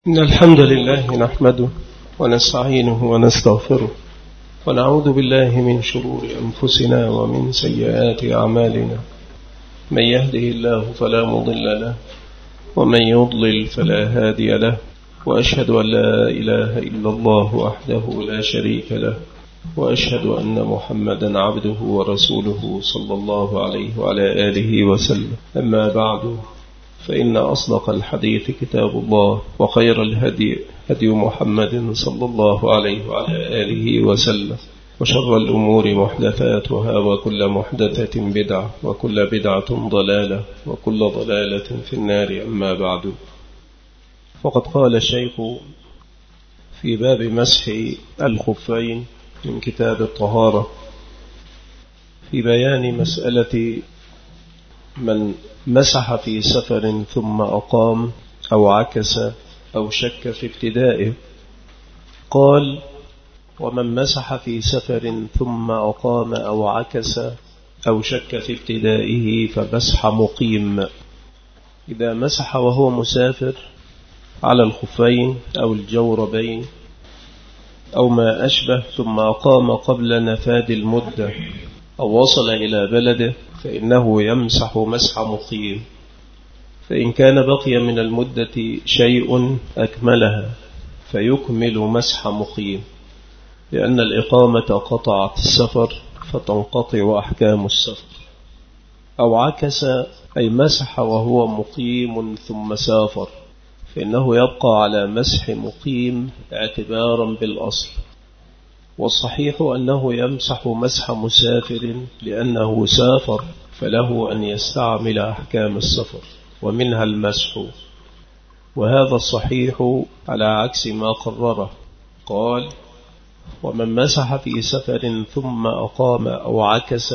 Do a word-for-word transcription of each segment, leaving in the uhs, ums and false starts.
إن الحمد لله نحمده ونستعينه ونستغفره ونعوذ بالله من شرور أنفسنا ومن سيئات أعمالنا. من يهده الله فلا مضل له ومن يضلل فلا هادي له، وأشهد أن لا إله إلا الله وحده لا شريك له، وأشهد أن محمدا عبده ورسوله صلى الله عليه وعلى آله وسلم. أما بعد، فإن أصدق الحديث كتاب الله، وخير الهدي هدي محمد صلى الله عليه وعلى آله وسلم، وشر الأمور محدثاتها، وكل محدثة بدعة، وكل بدعة ضلالة، وكل ضلالة في النار. أما بعد، فقد قال الشيخ في باب مسح الخفين من كتاب الطهارة في بيان مسألة من مسح في سفر ثم أقام أو عكس أو شك في ابتدائه. قال: ومن مسح في سفر ثم أقام أو عكس أو شك في ابتدائه فمسح مقيم. إذا مسح وهو مسافر على الخفين أو الجوربين أو ما أشبه ثم أقام قبل نفاذ المدة أو وصل إلى بلده فإنه يمسح مسح مقيم. فإن كان بقي من المدة شيء أكملها فيكمل مسح مقيم، لأن الإقامة قطعت السفر فتنقطع أحكام السفر. أو عكس أي مسح وهو مقيم ثم سافر، فإنه يبقى على مسح مقيم اعتبارا بالأصل. والصحيح أنه يمسح مسح مسافر لأنه سافر، فله أن يستعمل أحكام السفر ومنها المسح، وهذا الصحيح على عكس ما قرره. قال: ومن مسح في سفر ثم أقام أو عكس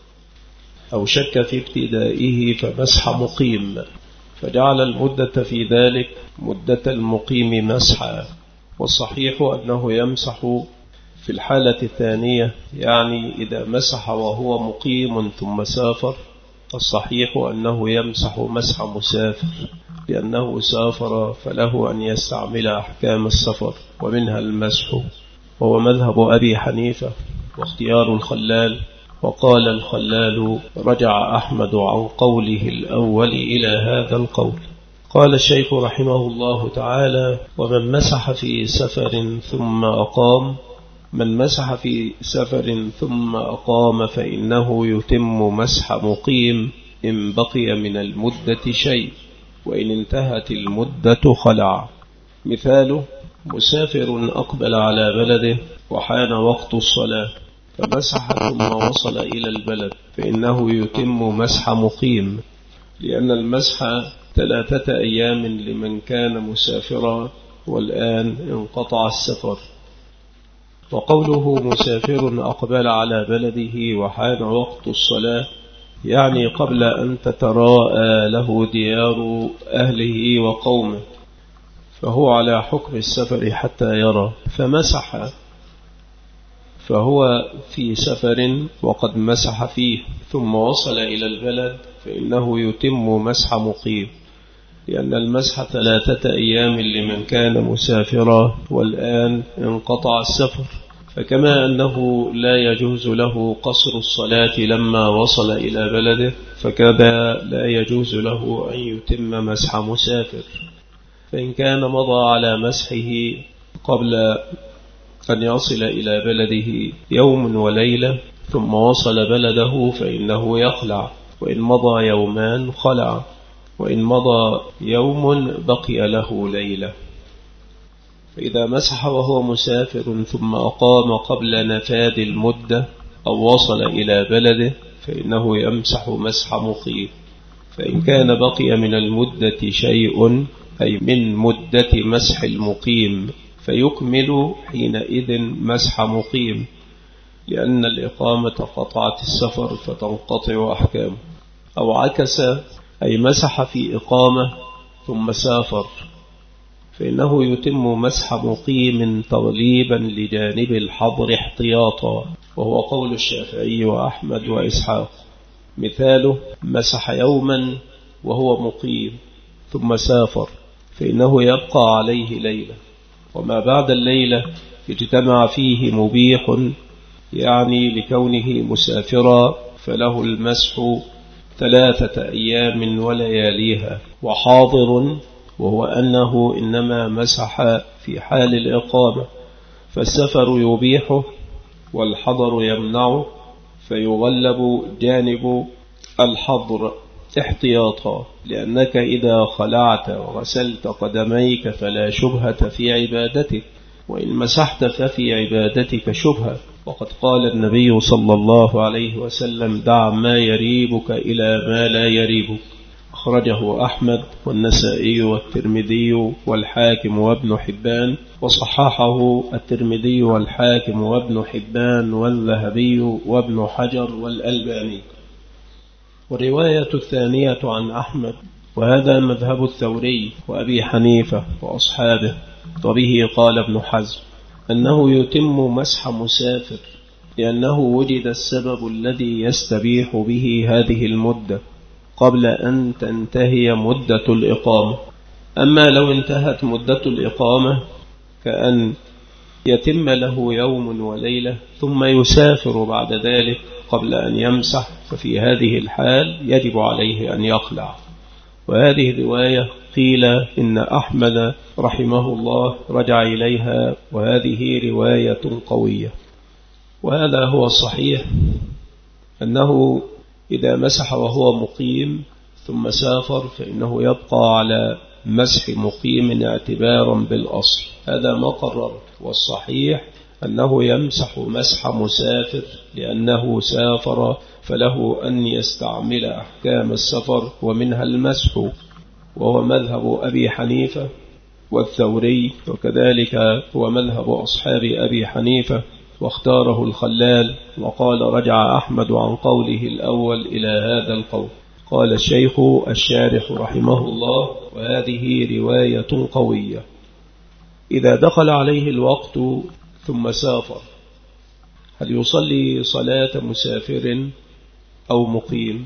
أو شك في ابتدائه فمسح مقيم، فجعل المدة في ذلك مدة المقيم مسحا. والصحيح أنه يمسح في الحالة الثانية، يعني إذا مسح وهو مقيم ثم سافر، الصحيح أنه يمسح مسح مسافر لأنه سافر، فله أن يستعمل أحكام السفر ومنها المسح، وهو مذهب أبي حنيفة واختيار الخلال. وقال الخلال: رجع أحمد عن قوله الأول إلى هذا القول. قال الشيخ رحمه الله تعالى: ومن مسح في سفر ثم أقام. من مسح في سفر ثم أقام فإنه يتم مسح مقيم إن بقي من المدة شيء، وإن انتهت المدة خلع. مثاله: مسافر أقبل على بلده وحان وقت الصلاة فمسح ثم وصل إلى البلد، فإنه يتم مسح مقيم، لأن المسح ثلاثة أيام لمن كان مسافرا والآن انقطع السفر. وقوله مسافر أقبل على بلده وحان وقت الصلاة، يعني قبل أن تتراءى له ديار أهله وقومه، فهو على حكم السفر حتى يرى، فمسح، فهو في سفر وقد مسح فيه ثم وصل إلى البلد، فإنه يتم مسح مقيم، لأن المسح ثلاثة أيام لمن كان مسافرا والآن انقطع السفر. فكما أنه لا يجوز له قصر الصلاة لما وصل إلى بلده، فكذا لا يجوز له أن يتم مسح مسافر. فإن كان مضى على مسحه قبل أن يصل إلى بلده يوم وليلة ثم وصل بلده فإنه يخلع، وإن مضى يومان خلع، وإن مضى يوم بقي له ليلة. فإذا مسح وهو مسافر ثم أقام قبل نفاذ المدة أو وصل إلى بلده فإنه يمسح مسح مقيم. فإن كان بقي من المدة شيء، أي من مدة مسح المقيم، فيكمل حينئذ مسح مقيم، لأن الإقامة قطعت السفر فتنقطع أحكامه. أو عكس أي مسح في إقامة ثم سافر، فإنه يتم مسح مقيم تغليبا لجانب الحظر احتياطا، وهو قول الشافعي وأحمد وإسحاق. مثاله: مسح يوما وهو مقيم ثم سافر، فإنه يبقى عليه ليلة، وما بعد الليلة اجتمع فيه مبيح يعني لكونه مسافرا فله المسح ثلاثة أيام ولياليها، وحاضر وهو أنه إنما مسح في حال الإقامة، فالسفر يبيحه والحضر يمنعه، فيغلب جانب الحضر احتياطا، لأنك إذا خلعت وغسلت قدميك فلا شبهة في عبادتك، وإن مسحت ففي عبادتك شبهة. وقد قال النبي صلى الله عليه وسلم: دع ما يريبك إلى ما لا يريبك. أخرجه أحمد والنسائي والترمذي والحاكم وابن حبان، وصححه الترمذي والحاكم وابن حبان والذهبي وابن حجر والألباني. والرواية الثانية عن أحمد، وهذا مذهب الثوري وأبي حنيفة وأصحابه، وبه قال ابن حزم، أنه يتم مسح مسافر، لأنه وجد السبب الذي يستبيح به هذه المدة قبل أن تنتهي مدة الإقامة. أما لو انتهت مدة الإقامة كأن يتم له يوم وليلة ثم يسافر بعد ذلك قبل أن يمسح، ففي هذه الحال يجب عليه أن يخلع. وهذه الرواية قيل إن أحمد رحمه الله رجع إليها، وهذه رواية قوية. وهذا هو الصحيح، أنه إذا مسح وهو مقيم ثم سافر فإنه يبقى على مسح مقيم اعتبارا بالأصل، هذا ما قرر. والصحيح أنه يمسح مسح مسافر لأنه سافر، فله أن يستعمل أحكام السفر ومنها المسح، وهو مذهب أبي حنيفة والثوري، وكذلك هو مذهب أصحاب أبي حنيفة، واختاره الخلال، وقال رجع أحمد عن قوله الأول إلى هذا القول. قال الشيخ الشارح رحمه الله: وهذه رواية قوية. إذا دخل عليه الوقت ثم سافر، هل يصلي صلاة مسافر أو مقيم؟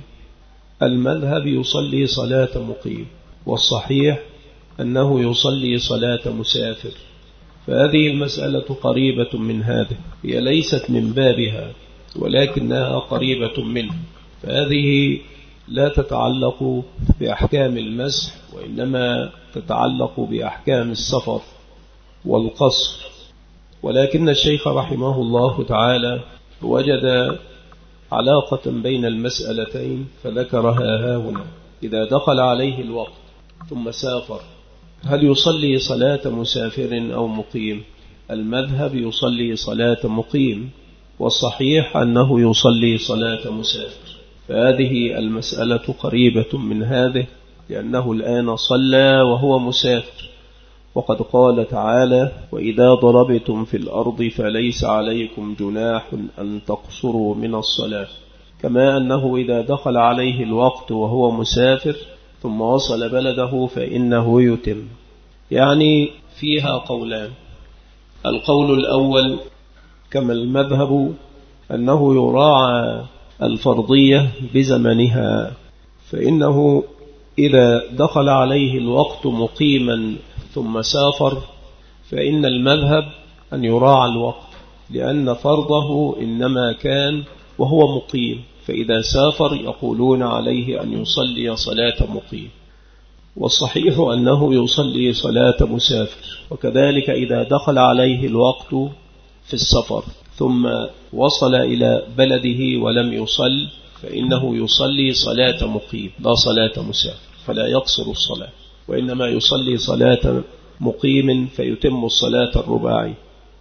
المذهب يصلي صلاة مقيم، والصحيح أنه يصلي صلاة مسافر. فهذه المسألة قريبة من هذه، هي ليست من بابها ولكنها قريبة منه. فهذه لا تتعلق بأحكام المسح، وإنما تتعلق بأحكام السفر والقصر. ولكن الشيخ رحمه الله تعالى وجد علاقة بين المسألتين فذكرها هنا. إذا دخل عليه الوقت ثم سافر، هل يصلي صلاة مسافر أو مقيم؟ المذهب يصلي صلاة مقيم، والصحيح أنه يصلي صلاة مسافر. فهذه المسألة قريبة من هذه، لأنه الآن صلى وهو مسافر، وقد قال تعالى: وإذا ضربتم في الأرض فليس عليكم جناح أن تقصروا من الصلاة. كما أنه إذا دخل عليه الوقت وهو مسافر ثم وصل بلده فإنه يتم. يعني فيها قولان: القول الأول كما المذهب أنه يراعى الفرضية بزمنها، فإنه إذا دخل عليه الوقت مقيما ثم سافر فإن المذهب أن يراعى الوقت، لأن فرضه إنما كان وهو مقيم، فإذا سافر يقولون عليه أن يصلي صلاة مقيم. والصحيح أنه يصلي صلاة مسافر. وكذلك إذا دخل عليه الوقت في السفر ثم وصل إلى بلده ولم يصل فإنه يصلي صلاة مقيم لا صلاة مسافر، فلا يقصر الصلاة، وإنما يصلي صلاة مقيم فيتم الصلاة الرباعي.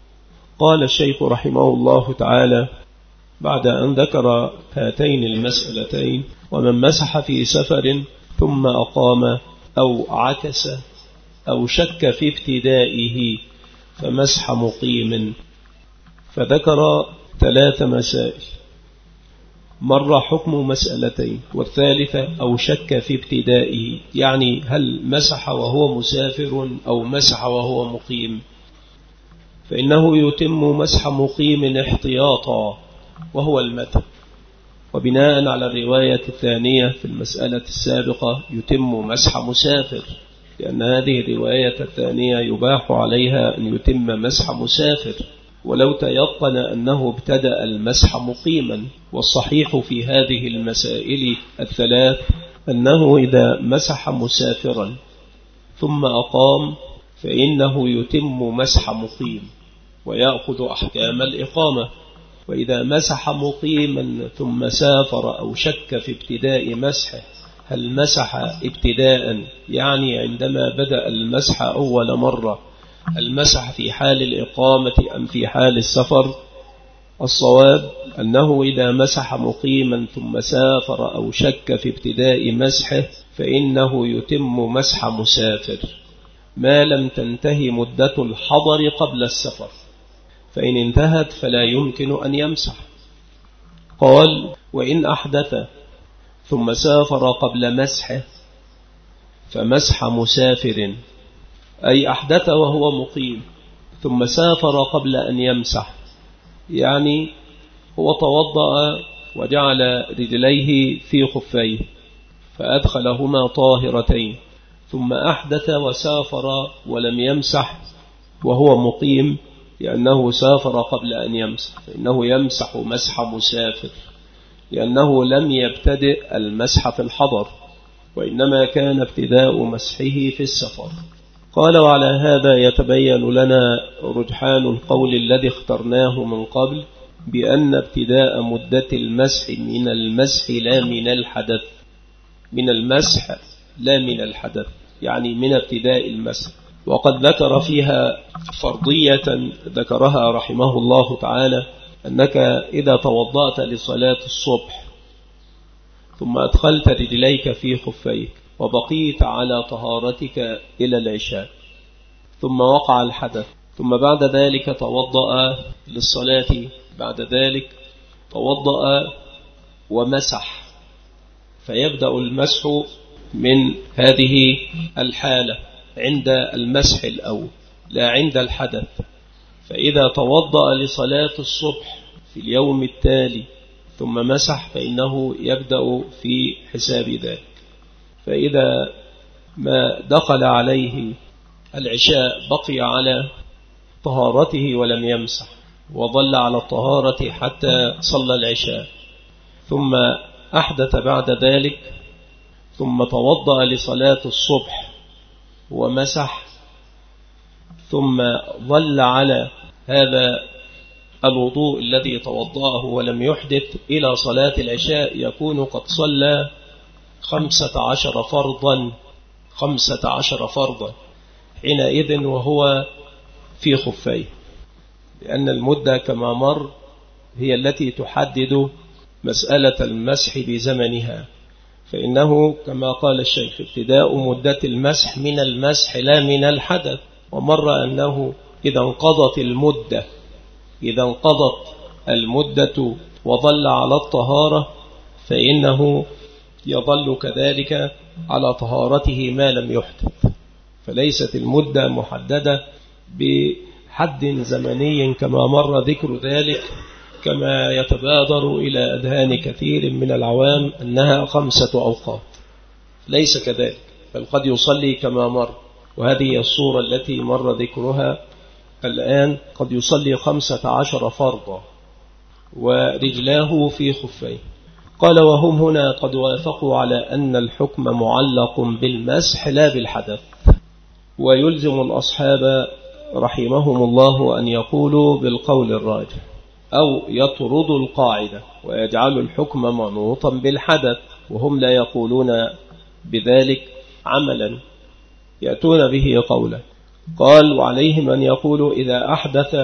قال الشيخ رحمه الله تعالى بعد أن ذكر هاتين المسألتين: ومن مسح في سفر ثم أقام أو عكس أو شك في ابتدائه فمسح مقيم. فذكر ثلاث مسائل، مرة حكم مسألتين، والثالثة أو شك في ابتدائه، يعني هل مسح وهو مسافر أو مسح وهو مقيم. فإنه يتم مسح مقيم احتياطا وهو المذهب، وبناء على الرواية الثانية في المسألة السابقة يتم مسح مسافر، لأن هذه الرواية الثانية يباح عليها أن يتم مسح مسافر ولو تيقن أنه ابتدأ المسح مقيما. والصحيح في هذه المسائل الثلاث أنه إذا مسح مسافرا ثم أقام فإنه يتم مسح مقيم ويأخذ أحكام الإقامة. وإذا مسح مقيما ثم سافر أو شك في ابتداء مسحه هل مسح ابتداء يعني عندما بدأ المسح أول مرة المسح في حال الإقامة أم في حال السفر؟ الصواب أنه إذا مسح مقيما ثم سافر أو شك في ابتداء مسحه فإنه يتم مسح مسافر ما لم تنتهي مدة الحضر قبل السفر، فإن انتهت فلا يمكن أن يمسح. قال وإن أحدث ثم سافر قبل مسحه فمسح مسافر، أي أحدث وهو مقيم ثم سافر قبل أن يمسح، يعني هو توضأ وجعل رجليه في خفيه فأدخلهما طاهرتين ثم أحدث وسافر ولم يمسح وهو مقيم لأنه سافر قبل أن يمسح، فإنه يمسح مسح مسافر لأنه لم يبتدئ المسح في الحضر وإنما كان ابتداء مسحه في السفر. قال وعلى هذا يتبين لنا رجحان القول الذي اخترناه من قبل بأن ابتداء مدة المسح من المسح لا من الحدث، من المسح لا من الحدث يعني من ابتداء المسح. وقد ذكر فيها فرضية ذكرها رحمه الله تعالى أنك إذا توضأت لصلاة الصبح ثم أدخلت رجليك في خفيك وبقيت على طهارتك إلى العشاء ثم وقع الحدث ثم بعد ذلك توضأ للصلاة، بعد ذلك توضأ ومسح، فيبدأ المسح من هذه الحالة عند المسح الأول لا عند الحدث. فإذا توضأ لصلاة الصبح في اليوم التالي ثم مسح فإنه يبدأ في حساب ذلك. فإذا ما دخل عليه العشاء بقي على طهارته ولم يمسح وظل على الطهارة حتى صلى العشاء ثم أحدث بعد ذلك ثم توضأ لصلاة الصبح ومسح ثم ظل على هذا الوضوء الذي توضأه ولم يحدث إلى صلاة العشاء يكون قد صلى خمسة عشر فرضا خمسة عشر فرضا حينئذ وهو في خفيه، لأن المدة كما مر هي التي تحدد مسألة المسح بزمنها. فإنه كما قال الشيخ ابتداء مدة المسح من المسح لا من الحدث. ومر أنه إذا انقضت المدة إذا انقضت المدة وظل على الطهارة فإنه يظل كذلك على طهارته ما لم يحدث. فليست المدة محددة بحد زمني كما مر ذكر ذلك كما يتبادر إلى أذهان كثير من العوام أنها خمسة أوقات، ليس كذلك، بل قد يصلي كما مر، وهذه الصورة التي مر ذكرها الآن قد يصلي خمسة عشر فرضا ورجلاه في خفيه. قال وهم هنا قد وافقوا على أن الحكم معلق بالمسح لا بالحدث، ويلزم الأصحاب رحمهم الله أن يقولوا بالقول الراجح أو يطردوا القاعدة ويجعلوا الحكم منوطا بالحدث، وهم لا يقولون بذلك عملا يأتون به قولا. قال وعليهم أن يقولوا إذا أحدث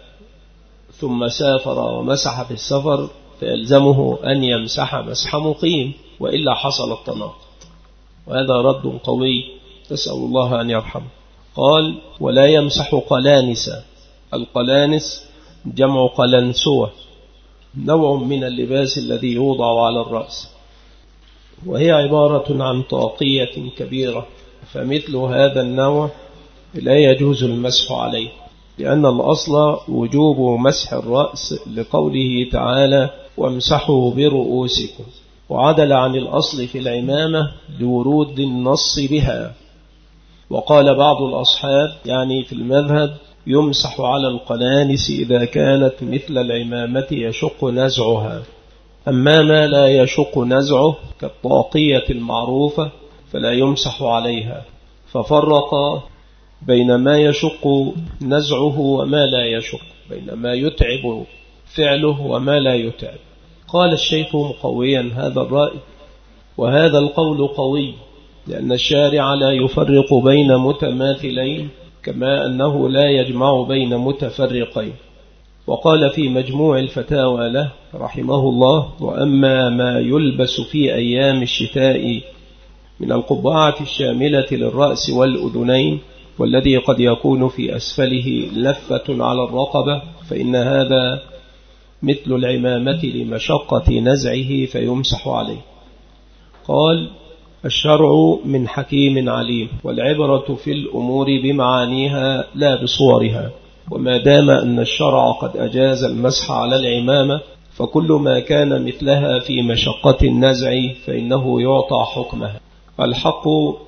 ثم سافر ومسح في السفر فيلزمه أن يمسح مسح مقيم وإلا حصل التناقض، وهذا رد قوي تسأل الله أن يرحمه. قال ولا يمسح قلانس. القلانس جمع قلنسوة، نوع من اللباس الذي يوضع على الرأس، وهي عبارة عن طاقية كبيرة، فمثل هذا النوع لا يجوز المسح عليه، لأن الأصل وجوب مسح الرأس لقوله تعالى وامسحوا برؤوسكم، وعدل عن الأصل في العمامة لورود النص بها. وقال بعض الأصحاب يعني في المذهب يمسح على القلانس إذا كانت مثل العمامة يشق نزعها، أما ما لا يشق نزعه كالطاقية المعروفة فلا يمسح عليها، ففرق بين ما يشق نزعه وما لا يشق، بين ما يتعب فعله وما لا يتعب. قال الشيخ مقويا هذا الرأي، وهذا القول قوي، لأن الشارع لا يفرق بين متماثلين كما أنه لا يجمع بين متفرقين. وقال في مجموع الفتاوى له رحمه الله: وأما ما يلبس في أيام الشتاء من القبعة الشاملة للرأس والأذنين والذي قد يكون في أسفله لفة على الرقبة فإن هذا مثل العمامة لمشقة نزعه فيمسح عليه. قال: الشرع من حكيم عليم، والعبرة في الأمور بمعانيها لا بصورها، وما دام أن الشرع قد أجاز المسح على العمامة فكل ما كان مثلها في مشقة النزع فإنه يعطى حكمها. الحق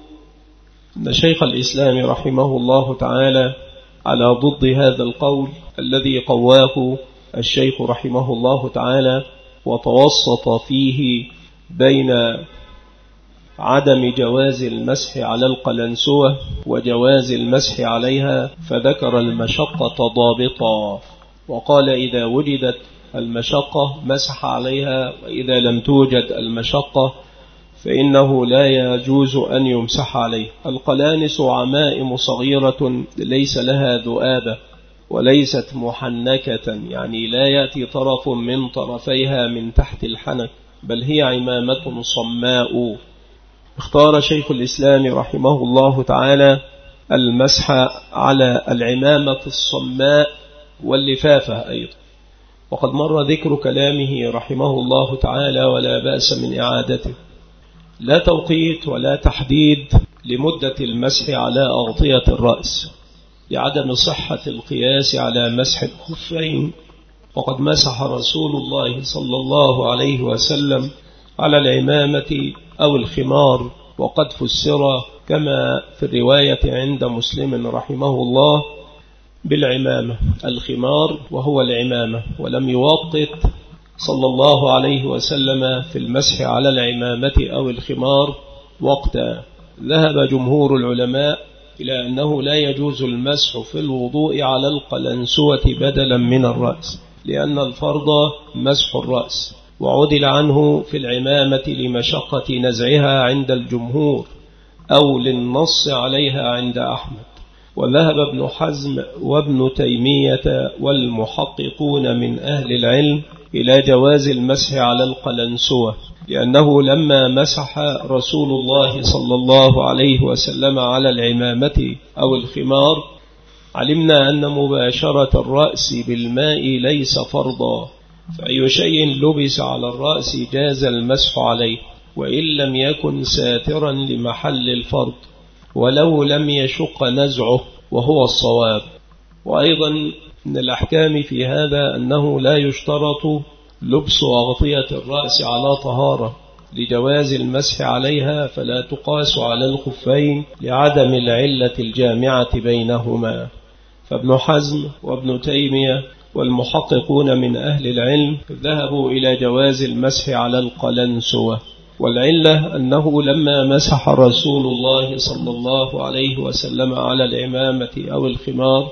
أن شيخ الإسلام رحمه الله تعالى على ضد هذا القول الذي قواه الشيخ رحمه الله تعالى وتوسط فيه بين عدم جواز المسح على القلنسوة وجواز المسح عليها، فذكر المشقة ضابطا وقال: إذا وجدت المشقة مسح عليها، وإذا لم توجد المشقة فإنه لا يجوز أن يمسح عليه. القلانس عمائم صغيرة ليس لها ذؤابة وليست محنكة، يعني لا يأتي طرف من طرفيها من تحت الحنك، بل هي عمامة صماء. اختار شيخ الإسلام رحمه الله تعالى المسح على العمامة الصماء واللفافة أيضا، وقد مر ذكر كلامه رحمه الله تعالى ولا بأس من إعادته. لا توقيت ولا تحديد لمدة المسح على أغطية الرأس لعدم صحة القياس على مسح الخفين، وقد مسح رسول الله صلى الله عليه وسلم على العمامة أو الخمار، وقد فسر كما في الرواية عند مسلم رحمه الله بالعمامة الخمار وهو العمامة، ولم يوقت صلى الله عليه وسلم في المسح على العمامة أو الخمار وقتا. ذهب جمهور العلماء إلى أنه لا يجوز المسح في الوضوء على القلنسوة بدلا من الرأس، لأن الفرض مسح الرأس، وعدل عنه في العمامة لمشقة نزعها عند الجمهور أو للنص عليها عند أحمد. وذهب ابن حزم وابن تيمية والمحققون من أهل العلم إلى جواز المسح على القلنسوة، لأنه لما مسح رسول الله صلى الله عليه وسلم على العمامة أو الخمار علمنا أن مباشرة الرأس بالماء ليس فرضا، فأي شيء لبس على الرأس جاز المسح عليه وإن لم يكن ساترا لمحل الفرض ولو لم يشق نزعه وهو الصواب. وأيضا من الأحكام في هذا أنه لا يشترط لبس أغطية الرأس على طهارة لجواز المسح عليها، فلا تقاس على الخفين لعدم العلة الجامعة بينهما. فابن حزم وابن تيمية والمحققون من أهل العلم ذهبوا إلى جواز المسح على القلنسوة، والعلة أنه لما مسح رسول الله صلى الله عليه وسلم على العمامة أو الخمار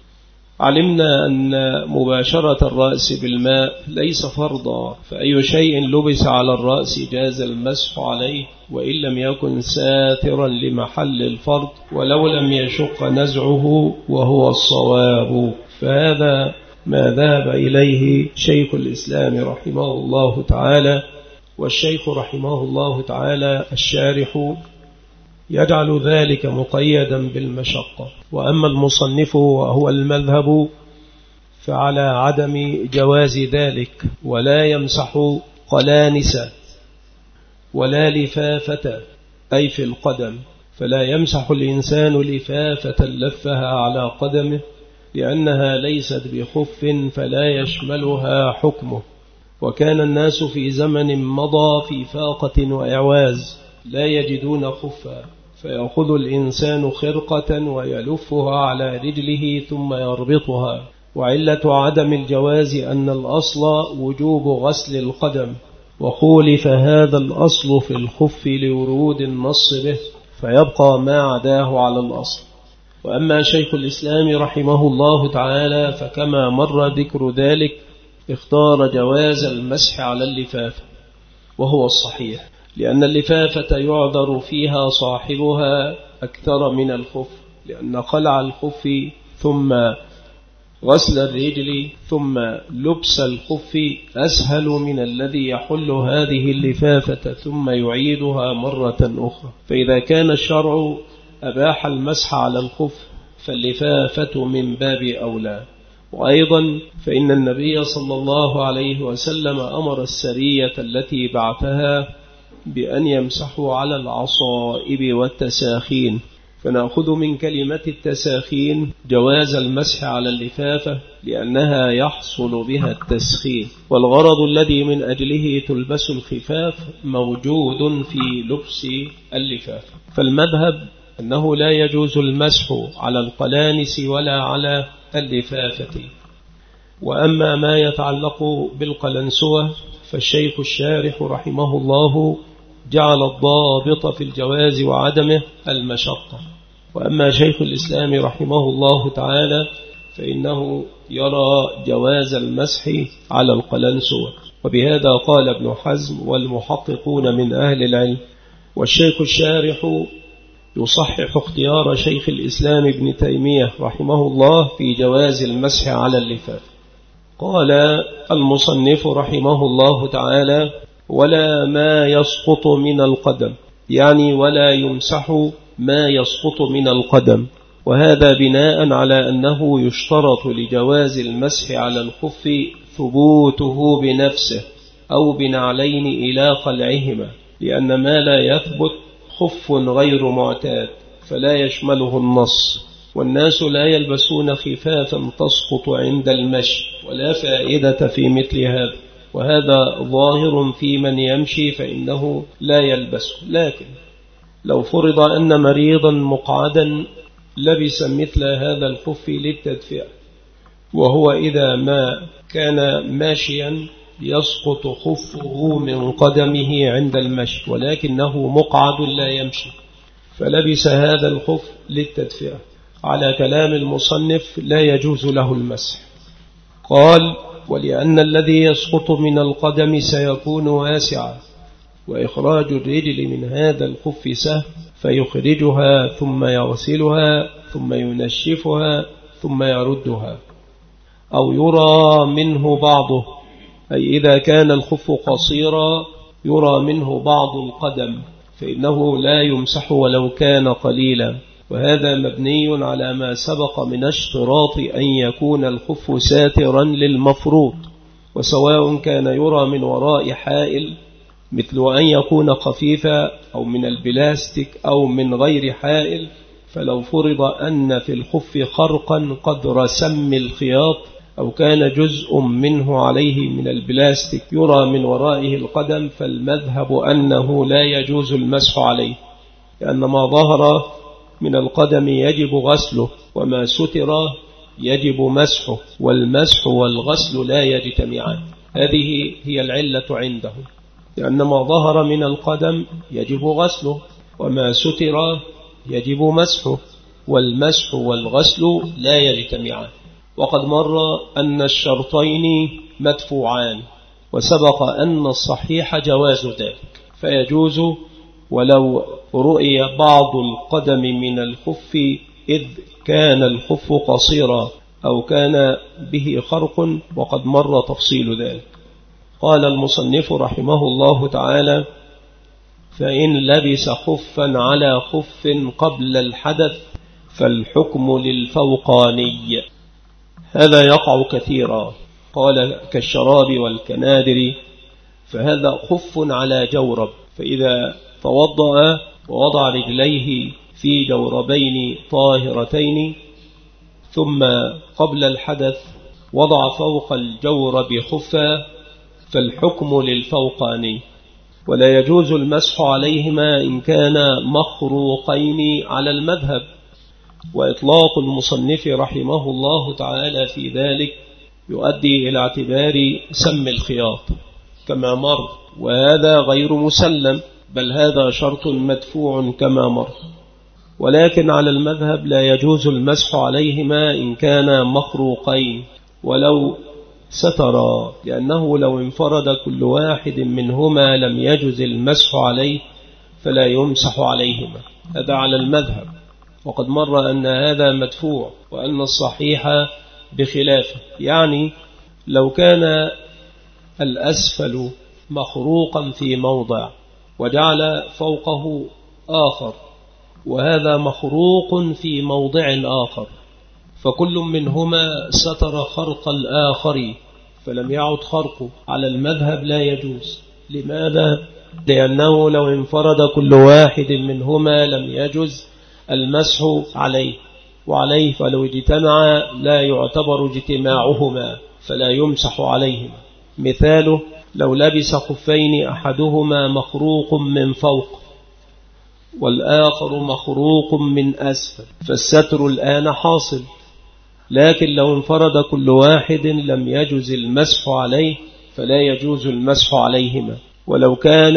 علمنا أن مباشرة الرأس بالماء ليس فرضا، فأي شيء لبس على الرأس جاز المسح عليه وإن لم يكن ساترا لمحل الفرض ولو لم يشق نزعه وهو الصواب. فهذا ما ذهب إليه شيخ الإسلام رحمه الله تعالى. والشيخ رحمه الله تعالى الشارح يجعل ذلك مقيدا بالمشقة، وأما المصنف وهو المذهب فعلى عدم جواز ذلك، ولا يمسح قلانسا ولا لفافة أي في القدم، فلا يمسح الإنسان لفافة لفها على قدمه لأنها ليست بخف فلا يشملها حكمه. وكان الناس في زمن مضى في فاقة وإعواز لا يجدون خفا، فيأخذ الإنسان خرقة ويلفها على رجله ثم يربطها. وعلة عدم الجواز أن الأصل وجوب غسل القدم، وخولف هذا الأصل في الخف لورود النص به، فيبقى ما عداه على الأصل. وأما شيخ الإسلام رحمه الله تعالى فكما مر ذكر ذلك اختار جواز المسح على اللفافة، وهو الصحيح، لأن اللفافة يعذر فيها صاحبها أكثر من الخف، لأن خلع الخف ثم غسل الرجل ثم لبس الخف أسهل من الذي يحل هذه اللفافة ثم يعيدها مرة أخرى. فإذا كان الشرع أباح المسح على الخف فاللفافة من باب أولى. وأيضا فإن النبي صلى الله عليه وسلم أمر السرية التي بعثها بأن يمسحوا على العصائب والتساخين، فنأخذ من كلمة التساخين جواز المسح على اللفافة لأنها يحصل بها التسخين، والغرض الذي من أجله تلبس الخفاف موجود في لبس اللفافة. فالمذهب أنه لا يجوز المسح على القلانس ولا على اللفافة. وأما ما يتعلق بالقلنسوة فالشيخ الشارح رحمه الله جعل الضابط في الجواز وعدمه المشقة. وأما شيخ الإسلام رحمه الله تعالى فإنه يرى جواز المسح على القلنسوة، وبهذا قال ابن حزم والمحققون من أهل العلم. والشيخ الشارح يصحح اختيار شيخ الإسلام ابن تيمية رحمه الله في جواز المسح على اللفاف. قال المصنف رحمه الله تعالى: ولا ما يسقط من القدم، يعني ولا يمسح ما يسقط من القدم، وهذا بناء على أنه يشترط لجواز المسح على الخف ثبوته بنفسه أو بنعلين إلى قلعهما، لأن ما لا يثبت خف غير معتاد فلا يشمله النص، والناس لا يلبسون خفافا تسقط عند المشي، ولا فائدة في مثل هذا، وهذا ظاهر في من يمشي فإنه لا يلبسه. لكن لو فرض أن مريضا مقعدا لبس مثل هذا الخف للتدفئة، وهو إذا ما كان ماشيا يسقط خفه من قدمه عند المشي ولكنه مقعد لا يمشي، فلبس هذا الخف للتدفئة، على كلام المصنف لا يجوز له المسح. قال: ولأن الذي يسقط من القدم سيكون واسعا، وإخراج الرجل من هذا الخف سهل، فيخرجها ثم يغسلها ثم ينشفها ثم يردها، أو يرى منه بعضه، أي إذا كان الخف قصيرا يرى منه بعض القدم فإنه لا يمسح ولو كان قليلا، وهذا مبني على ما سبق من اشتراط أن يكون الخف ساترا للمفروض، وسواء كان يرى من وراء حائل مثل أن يكون خفيفا أو من البلاستيك أو من غير حائل، فلو فرض أن في الخف خرقا قدر سم الخياط أو كان جزء منه عليه من البلاستيك يرى من ورائه القدم، فالمذهب أنه لا يجوز المسح عليه، لأن ما ظهر من القدم يجب غسله، وما ستر يجب مسحه، والمسح والغسل لا يجتمعان. هذه هي العلة عنده، لأن ما ظهر من القدم يجب غسله، وما ستر يجب مسحه، والمسح والغسل لا يجتمعان. وقد مر أن الشرطين مدفوعان، وسبق أن الصحيح جواز ذلك، فيجوز ولو رؤي بعض القدم من الخف إذ كان الخف قصيرا أو كان به خرق، وقد مر تفصيل ذلك. قال المصنف رحمه الله تعالى: فإن لبس خفا على خف قبل الحدث فالحكم للفوقاني. هذا يقع كثيرا، قال كالشراب والكنادر، فهذا خف على جورب، فإذا توضأ ووضع رجليه في جوربين طاهرتين ثم قبل الحدث وضع فوق الجورب خفا فالحكم للفوقاني. ولا يجوز المسح عليهما إن كان مخروقين على المذهب. وإطلاق المصنف رحمه الله تعالى في ذلك يؤدي إلى اعتبار سم الخياط كما مر، وهذا غير مسلم، بل هذا شرط مدفوع كما مر. ولكن على المذهب لا يجوز المسح عليهما إن كان مخروقين ولو سترا، لأنه لو انفرد كل واحد منهما لم يجوز المسح عليه فلا يمسح عليهما. هذا على المذهب، وقد مر أن هذا مدفوع، وأن الصحيح بخلافه. يعني لو كان الأسفل مخروقا في موضع وجعل فوقه آخر، وهذا مخروق في موضع آخر، فكل منهما ستر خرق الآخر فلم يعد خرقه، على المذهب لا يجوز. لماذا؟ لأنه لو انفرد كل واحد منهما لم يجوز المسح عليه، وعليه فلو اجتمع لا يعتبر اجتماعهما فلا يمسح عليهما. مثاله لو لبس خفين أحدهما مخروق من فوق والآخر مخروق من أسفل، فالستر الآن حاصل، لكن لو انفرد كل واحد لم يجوز المسح عليه فلا يجوز المسح عليهما. ولو كان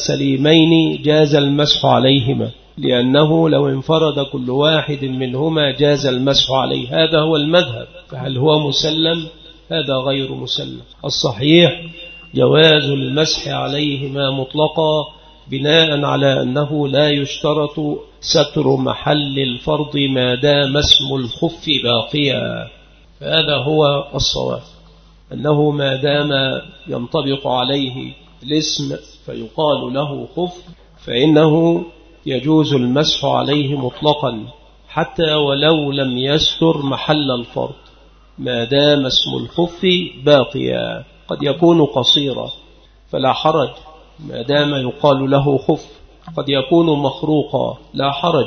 سليمين جاز المسح عليهما، لأنه لو انفرد كل واحد منهما جاز المسح عليه. هذا هو المذهب. فهل هو مسلم؟ هذا غير مسلم. الصحيح جواز المسح عليهما مطلقا، بناء على أنه لا يشترط ستر محل الفرض ما دام اسم الخف باقيا. هذا هو الصواب، أنه ما دام ينطبق عليه الاسم فيقال له خف، فإنه يجوز المسح عليه مطلقا حتى ولو لم يستر محل الفرض ما دام اسم الخف باقيا. قد يكون قصيرا فلا حرج ما دام يقال له خف، قد يكون مخروقا لا حرج،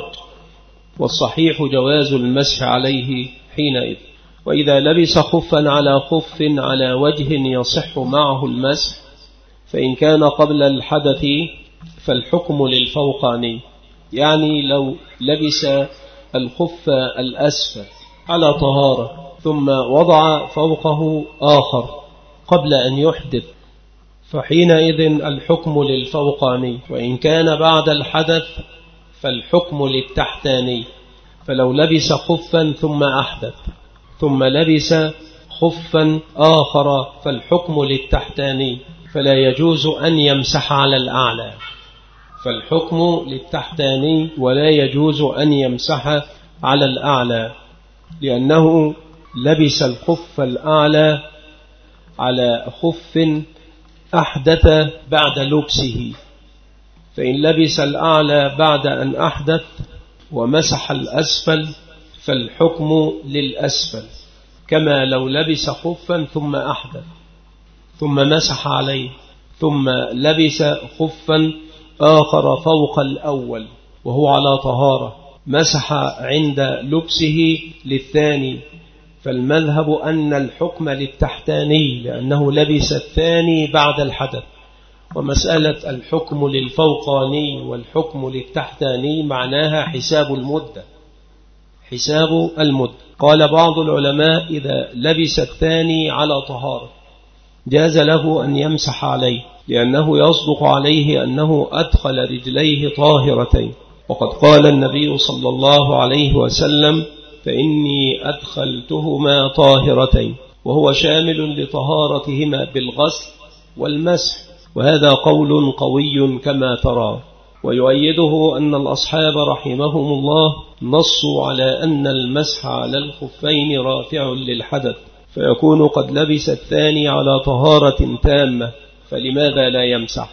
والصحيح جواز المسح عليه حينئذ. وإذا لبس خفا على خف على وجه يصح معه المسح، فإن كان قبل الحدث فالحكم للفوقاني. يعني لو لبس الخف الأسفل على طهارة ثم وضع فوقه آخر قبل أن يحدث، فحينئذ الحكم للفوقاني. وإن كان بعد الحدث فالحكم للتحتاني. فلو لبس خفا ثم أحدث ثم لبس خفا آخر فالحكم للتحتاني، فلا يجوز أن يمسح على الأعلى، فالحكم للتحتاني ولا يجوز أن يمسح على الأعلى، لأنه لبس الخف الأعلى على خف أحدث بعد لبسه. فإن لبس الأعلى بعد أن أحدث ومسح الأسفل فالحكم للأسفل، كما لو لبس خفا ثم أحدث ثم مسح عليه ثم لبس خفا آخر فوق الأول وهو على طهارة مسح عند لبسه للثاني، فالمذهب أن الحكم للتحتاني لأنه لبس الثاني بعد الحدث. ومسألة الحكم للفوقاني والحكم للتحتاني معناها حساب المدة، حساب المدة. قال بعض العلماء إذا لبس الثاني على طهارة جاز له أن يمسح عليه، لأنه يصدق عليه أنه أدخل رجليه طاهرتين، وقد قال النبي صلى الله عليه وسلم فإني أدخلتهما طاهرتين، وهو شامل لطهارتهما بالغسل والمسح، وهذا قول قوي كما ترى. ويؤيده أن الأصحاب رحمهم الله نصوا على أن المسح على الخفين رافع للحدث، فيكون قد لبس الثاني على طهارة تامة، فلماذا لا يمسح؟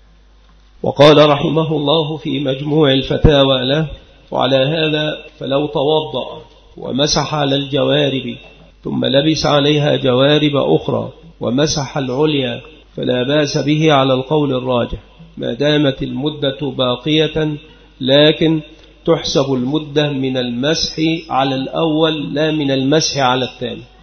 وقال رحمه الله في مجموع الفتاوى له: وعلى هذا فلو توضأ ومسح على الجوارب ثم لبس عليها جوارب أخرى ومسح العليا فلا باس به على القول الراجح ما دامت المدة باقية، لكن تحسب المدة من المسح على الأول لا من المسح على الثاني.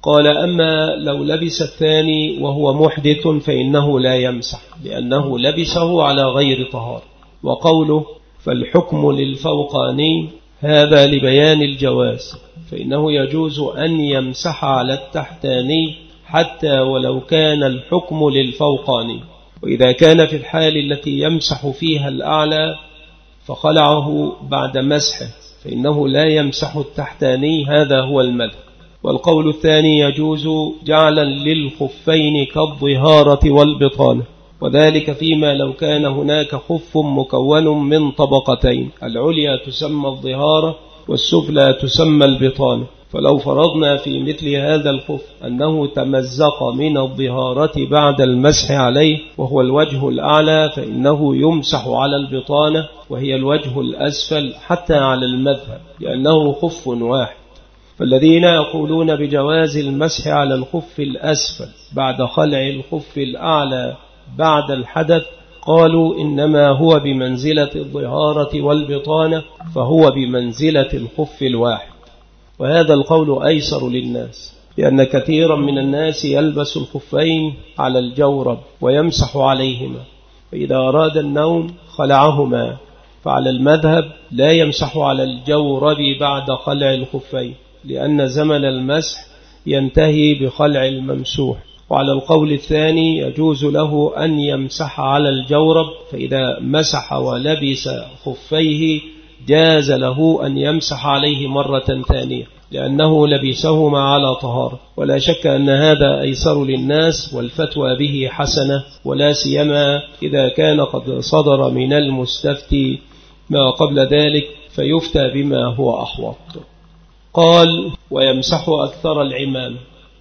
قال أما لو لبس الثاني وهو محدث فإنه لا يمسح لأنه لبسه على غير طهارة. وقوله فالحكم للفوقاني هذا لبيان الجواز، فإنه يجوز أن يمسح على التحتاني حتى ولو كان الحكم للفوقاني. وإذا كان في الحال التي يمسح فيها الأعلى فخلعه بعد مسحه فإنه لا يمسح التحتاني، هذا هو المذهب. والقول الثاني يجوز جعلا للخفين كالظهارة والبطانة، وذلك فيما لو كان هناك خف مكون من طبقتين، العليا تسمى الظهارة والسفلى تسمى البطانة. فلو فرضنا في مثل هذا الخف أنه تمزق من الظهارة بعد المسح عليه وهو الوجه الأعلى فإنه يمسح على البطانة وهي الوجه الأسفل حتى على المذهب لأنه خف واحد. فالذين يقولون بجواز المسح على الخف الأسفل بعد خلع الخف الأعلى بعد الحدث قالوا إنما هو بمنزلة الظهارة والبطانة، فهو بمنزلة الخف الواحد. وهذا القول أيسر للناس، لأن كثيرا من الناس يلبس الخفين على الجورب ويمسح عليهما، فإذا أراد النوم خلعهما، فعلى المذهب لا يمسح على الجورب بعد خلع الخفين لأن زمن المسح ينتهي بخلع الممسوح. وعلى القول الثاني يجوز له أن يمسح على الجورب، فإذا مسح ولبس خفيه جاز له أن يمسح عليه مرة ثانية لأنه لبسهما على طهارة. ولا شك أن هذا أيسر للناس والفتوى به حسنة، ولا سيما إذا كان قد صدر من المستفتي ما قبل ذلك فيفتى بما هو أحوط. قال ويمسح أكثر العمام.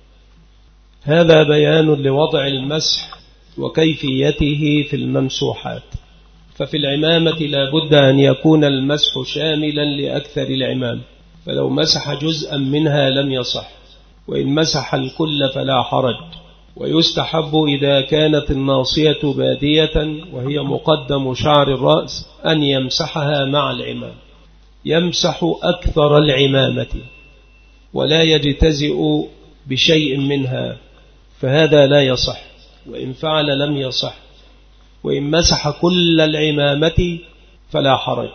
هذا بيان لوضع المسح وكيفيته في الممسوحات. ففي العمامة لا بد أن يكون المسح شاملا لأكثر العمام، فلو مسح جزءا منها لم يصح، وإن مسح الكل فلا حرج. ويستحب إذا كانت الناصية بادية وهي مقدم شعر الرأس أن يمسحها مع العمام، يمسح أكثر العمامة ولا يجتزئ بشيء منها، فهذا لا يصح، وإن فعل لم يصح. وإن مسح كل العمامة فلا حرج،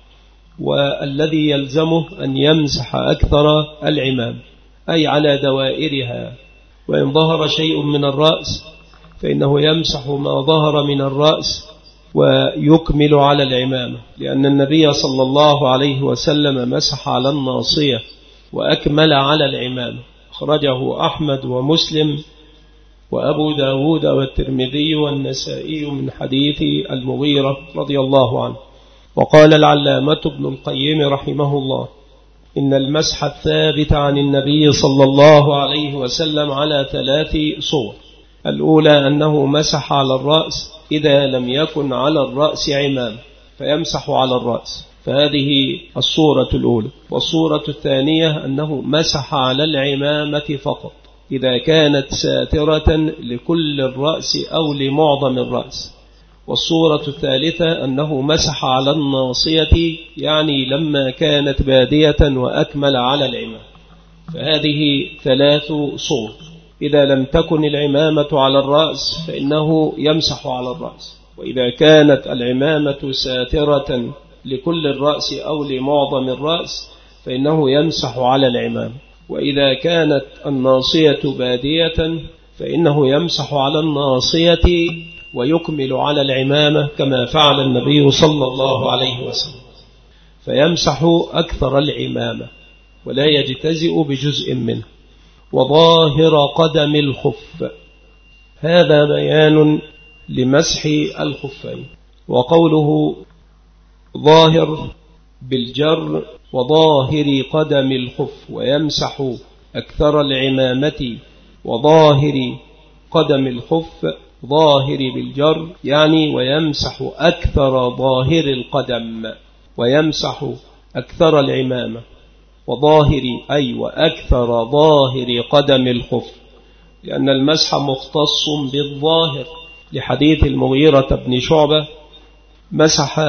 والذي يلزمه أن يمسح أكثر العمام أي على دوائرها. وإن ظهر شيء من الرأس فإنه يمسح ما ظهر من الرأس ويكمل على العمامة، لأن النبي صلى الله عليه وسلم مسح على الناصية وأكمل على العمامة. أخرجه أحمد ومسلم وأبو داود والترمذي والنسائي من حديث المغيرة رضي الله عنه. وقال العلامة ابن القيم رحمه الله إن المسح الثابت عن النبي صلى الله عليه وسلم على ثلاث صور. الأولى أنه مسح على الرأس إذا لم يكن على الرأس عمام فيمسح على الرأس، فهذه الصورة الأولى. والصورة الثانية أنه مسح على العمامة فقط إذا كانت ساترة لكل الرأس أو لمعظم الرأس. والصورة الثالثة أنه مسح على الناصية يعني لما كانت بادية وأكمل على العمامة. فهذه ثلاث صور. إذا لم تكن العمامة على الرأس فإنه يمسح على الرأس، وإذا كانت العمامة ساترة لكل الرأس أو لمعظم الرأس فإنه يمسح على العمامة. وإذا كانت الناصية بادية فإنه يمسح على الناصية ويكمل على العمامة كما فعل النبي صلى الله عليه وسلم، فيمسح أكثر العمامة ولا يجتزئ بجزء منه. وظاهر قدم الخف. هذا بيان لمسح الخفين. وقوله ظاهر بالجر وظاهر قدم الخف، ويمسح أكثر العمامة وظاهر قدم الخف. ظاهر بالجر يعني ويمسح أكثر ظاهر القدم، ويمسح أكثر العمامة، وظاهر أي وأكثر ظاهر قدم الخف، لأن المسح مختص بالظاهر، لحديث المغيرة بن شعبة مسح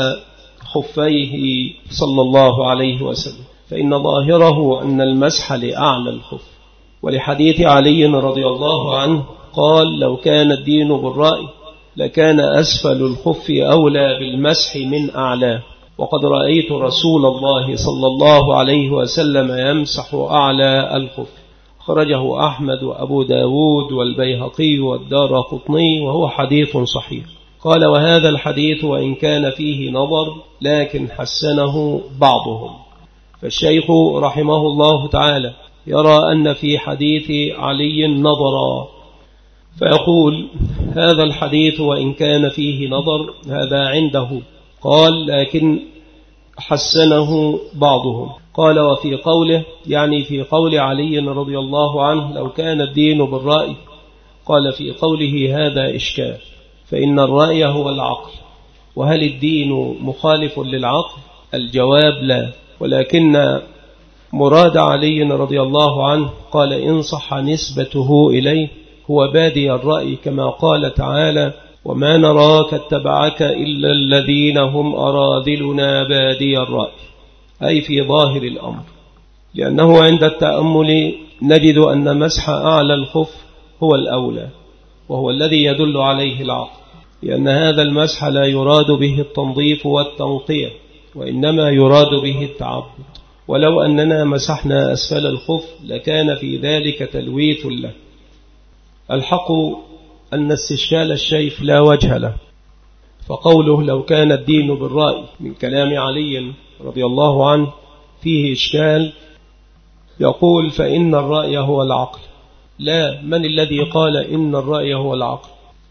خفيه صلى الله عليه وسلم، فإن ظاهره أن المسح لأعلى الخف، ولحديث علي رضي الله عنه قال لو كان الدين بالرأي لكان أسفل الخف أولى بالمسح من أعلاه. وقد رأيت رسول الله صلى الله عليه وسلم يمسح أعلى الخف. خرجه أحمد وأبو داود والبيهقي والدارقطني وهو حديث صحيح. قال وهذا الحديث وإن كان فيه نظر لكن حسنه بعضهم. فالشيخ رحمه الله تعالى يرى أن في حديث علي نظرا، فيقول هذا الحديث وإن كان فيه نظر هذا عنده، قال لكن حسنه بعضهم. قال وفي قوله يعني في قول علي رضي الله عنه لو كان الدين بالرأي، قال في قوله هذا إشكال، فإن الرأي هو العقل، وهل الدين مخالف للعقل؟ الجواب لا، ولكن مراد علي رضي الله عنه قال إن صح نسبته إليه هو بادي الرأي، كما قال تعالى وما نراك اتبعك إلا الذين هم أراذلنا بادي الرأي، أي في ظاهر الأمر، لأنه عند التأمل نجد أن مسح أعلى الخف هو الأولى، وهو الذي يدل عليه العقل، لأن هذا المسح لا يراد به التنظيف والتنقية، وإنما يراد به التعبد. ولو أننا مسحنا أسفل الخف لكان في ذلك تلويث له. الحق أن استشكال الشيخ لا وجه له، فقوله لو كان الدين بالرأي من كلام علي رضي الله عنه فيه إشكال. يقول فإن الرأي هو العقل، لا، من الذي قال إن الرأي هو العقل؟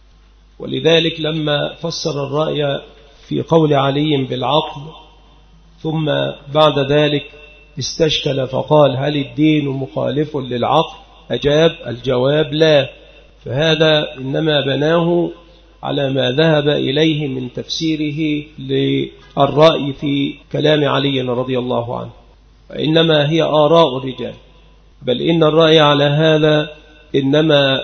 ولذلك لما فسر الرأي في قول علي بالعقل ثم بعد ذلك استشكل فقال هل الدين مخالف للعقل؟ أجاب الجواب لا، فهذا إنما بناه على ما ذهب إليه من تفسيره للرأي في كلام علي رضي الله عنه، وإنما هي آراء الرجال، بل إن الرأي على هذا إنما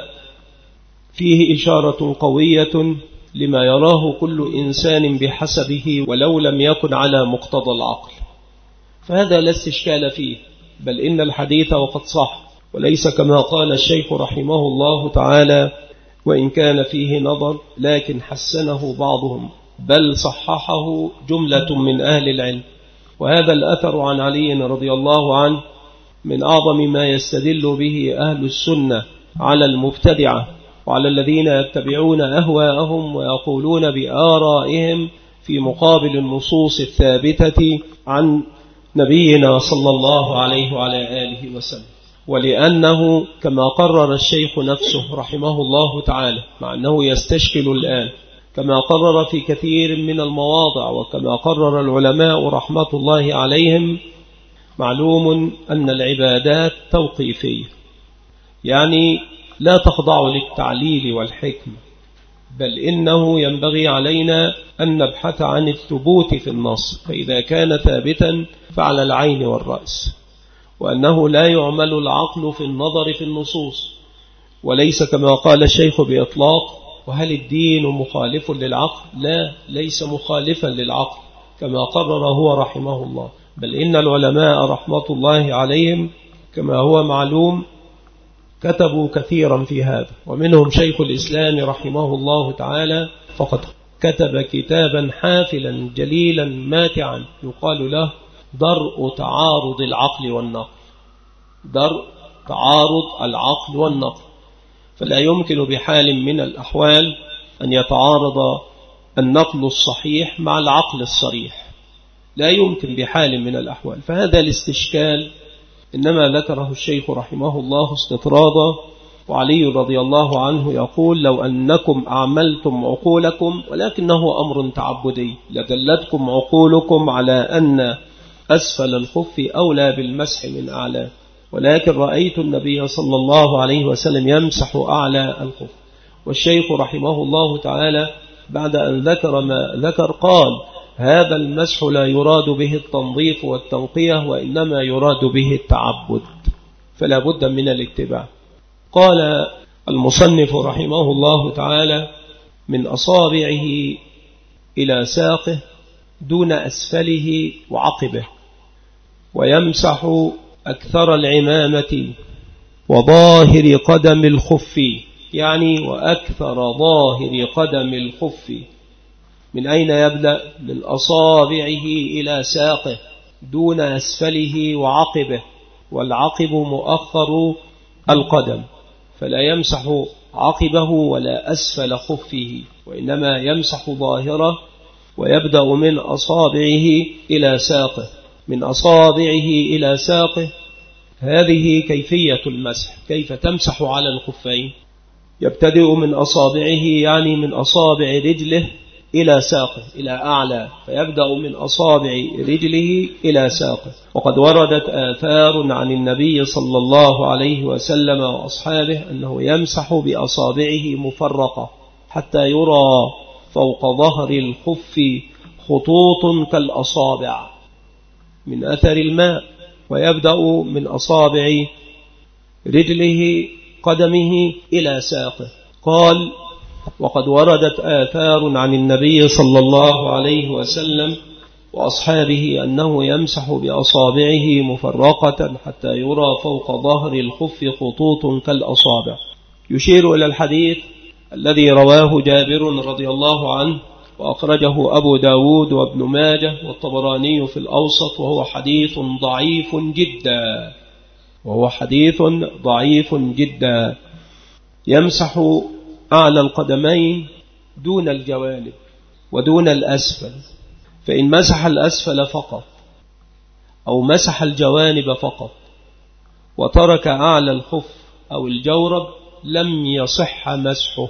فيه إشارة قوية لما يراه كل إنسان بحسبه ولو لم يكن على مقتضى العقل، فهذا لا استشكال فيه، بل إن الحديث وقد صح، وليس كما قال الشيخ رحمه الله تعالى وإن كان فيه نظر لكن حسنه بعضهم، بل صححه جملة من أهل العلم. وهذا الأثر عن علي رضي الله عنه من أعظم ما يستدل به أهل السنة على المبتدعة وعلى الذين يتبعون أهواءهم ويقولون بآرائهم في مقابل النصوص الثابتة عن نبينا صلى الله عليه وعلى آله وسلم. ولأنه كما قرر الشيخ نفسه رحمه الله تعالى، مع أنه يستشكل الآن، كما قرر في كثير من المواضع وكما قرر العلماء رحمة الله عليهم، معلوم أن العبادات توقيفية، يعني لا تخضع للتعليل والحكم، بل إنه ينبغي علينا أن نبحث عن الثبوت في النص، فإذا كان ثابتا فعلى العين والرأس، وأنه لا يعمل العقل في النظر في النصوص، وليس كما قال الشيخ بإطلاق وهل الدين مخالف للعقل؟ لا، ليس مخالفا للعقل كما قرر هو رحمه الله، بل إن العلماء رحمة الله عليهم كما هو معلوم كتبوا كثيرا في هذا، ومنهم شيخ الإسلام رحمه الله تعالى، فقد كتب كتابا حافلا جليلا ماتعا يقال له درء تعارض العقل والنقل، درء تعارض العقل والنقل، فلا يمكن بحال من الأحوال أن يتعارض النقل الصحيح مع العقل الصريح، لا يمكن بحال من الأحوال. فهذا الاستشكال إنما ذكره الشيخ رحمه الله استطرادا، وعلي رضي الله عنه يقول لو أنكم أعملتم عقولكم، ولكنه أمر تعبدي، لدلتكم عقولكم على أن أسفل الخف أولى بالمسح من أعلى، ولكن رأيت النبي صلى الله عليه وسلم يمسح أعلى الخف. والشيخ رحمه الله تعالى بعد أن ذكر ما ذكر قال هذا المسح لا يراد به التنظيف والتنقية، وإنما يراد به التعبد، فلا بد من الاتباع. قال المصنف رحمه الله تعالى من أصابعه إلى ساقه دون أسفله وعقبه، ويمسح أكثر العمامة وظاهر قدم الخف، يعني وأكثر ظاهر قدم الخف. من أين يبدأ؟ من أصابعه إلى ساقه دون أسفله وعقبه، والعقب مؤخر القدم، فلا يمسح عقبه ولا أسفل خفه، وإنما يمسح ظاهره، ويبدأ من أصابعه إلى ساقه. من أصابعه إلى ساقه هذه كيفية المسح، كيف تمسح على الخفين. يبتدئ من أصابعه، يعني من أصابع رجله إلى ساقه إلى أعلى، فيبدأ من أصابع رجله إلى ساقه. وقد وردت آثار عن النبي صلى الله عليه وسلم وأصحابه أنه يمسح بأصابعه مفرقة حتى يرى فوق ظهر الخف خطوط كالأصابع من أثر الماء، ويبدأ من أصابع رجله قدمه إلى ساقه. قال: وقد وردت آثار عن النبي صلى الله عليه وسلم وأصحابه أنه يمسح بأصابعه مفرقة حتى يرى فوق ظهر الخف خطوط كالأصابع. يشير إلى الحديث الذي رواه جابر رضي الله عنه، وأخرجه أبو داود وابن ماجه والطبراني في الأوسط، وهو حديث ضعيف جدا وهو حديث ضعيف جدا. يمسح أعلى القدمين دون الجوانب ودون الأسفل، فإن مسح الأسفل فقط أو مسح الجوانب فقط وترك أعلى الخف أو الجورب لم يصح مسحه.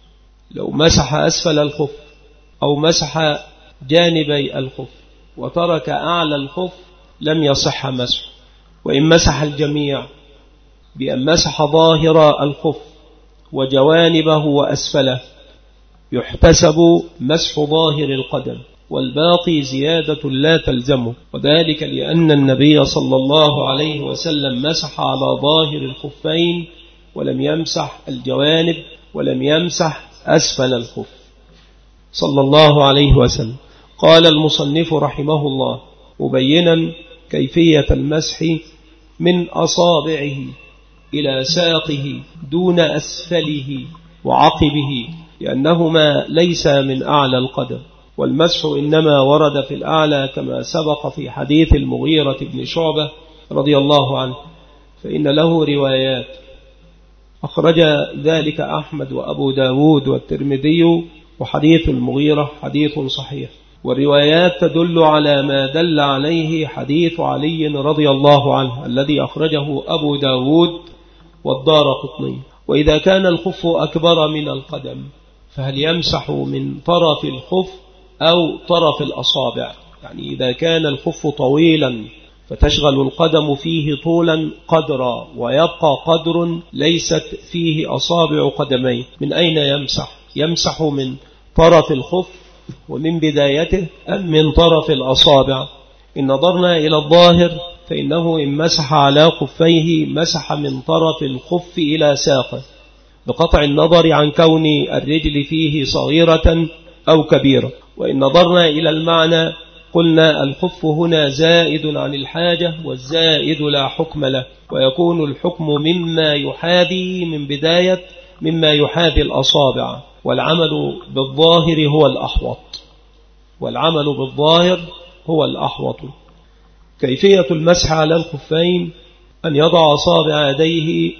لو مسح أسفل الخف أو مسح جانبي الخف وترك أعلى الخف لم يصح مسحه. وإن مسح الجميع بأن مسح ظاهر الخف وجوانبه وأسفله يحتسب مسح ظاهر القدم، والباقي زيادة لا تلزمه، وذلك لأن النبي صلى الله عليه وسلم مسح على ظاهر الخفين ولم يمسح الجوانب ولم يمسح أسفل الخف صلى الله عليه وسلم. قال المصنف رحمه الله مبينا كيفية المسح من أصابعه إلى ساقه دون أسفله وعقبه، لأنهما ليس من أعلى القدم، والمسح إنما ورد في الأعلى كما سبق في حديث المغيرة بن شعبة رضي الله عنه، فإن له روايات أخرج ذلك أحمد وأبو داود والترمذي، وحديث المغيرة حديث صحيح، والروايات تدل على ما دل عليه حديث علي رضي الله عنه الذي أخرجه أبو داود والدارقطني. وإذا كان الخف أكبر من القدم فهل يمسح من طرف الخف أو طرف الأصابع؟ يعني إذا كان الخف طويلا فتشغل القدم فيه طولا قدرا ويبقى قدر ليست فيه أصابع قدمين، من أين يمسح؟ يمسح من طرف الخف ومن بدايته أم من طرف الأصابع؟ إن نظرنا إلى الظاهر فإنه إن مسح على خفيه مسح من طرف الخف إلى ساقه، بقطع النظر عن كون الرجل فيه صغيرة أو كبيرة. وإن نظرنا إلى المعنى قلنا الخف هنا زائد عن الحاجة، والزائد لا حكم له، ويكون الحكم مما يحاذي من بداية مما يحاذي الأصابع، والعمل بالظاهر هو الأحوط والعمل بالظاهر هو الأحوط. كيفية المسح على الخفين أن يضع أصابع يديه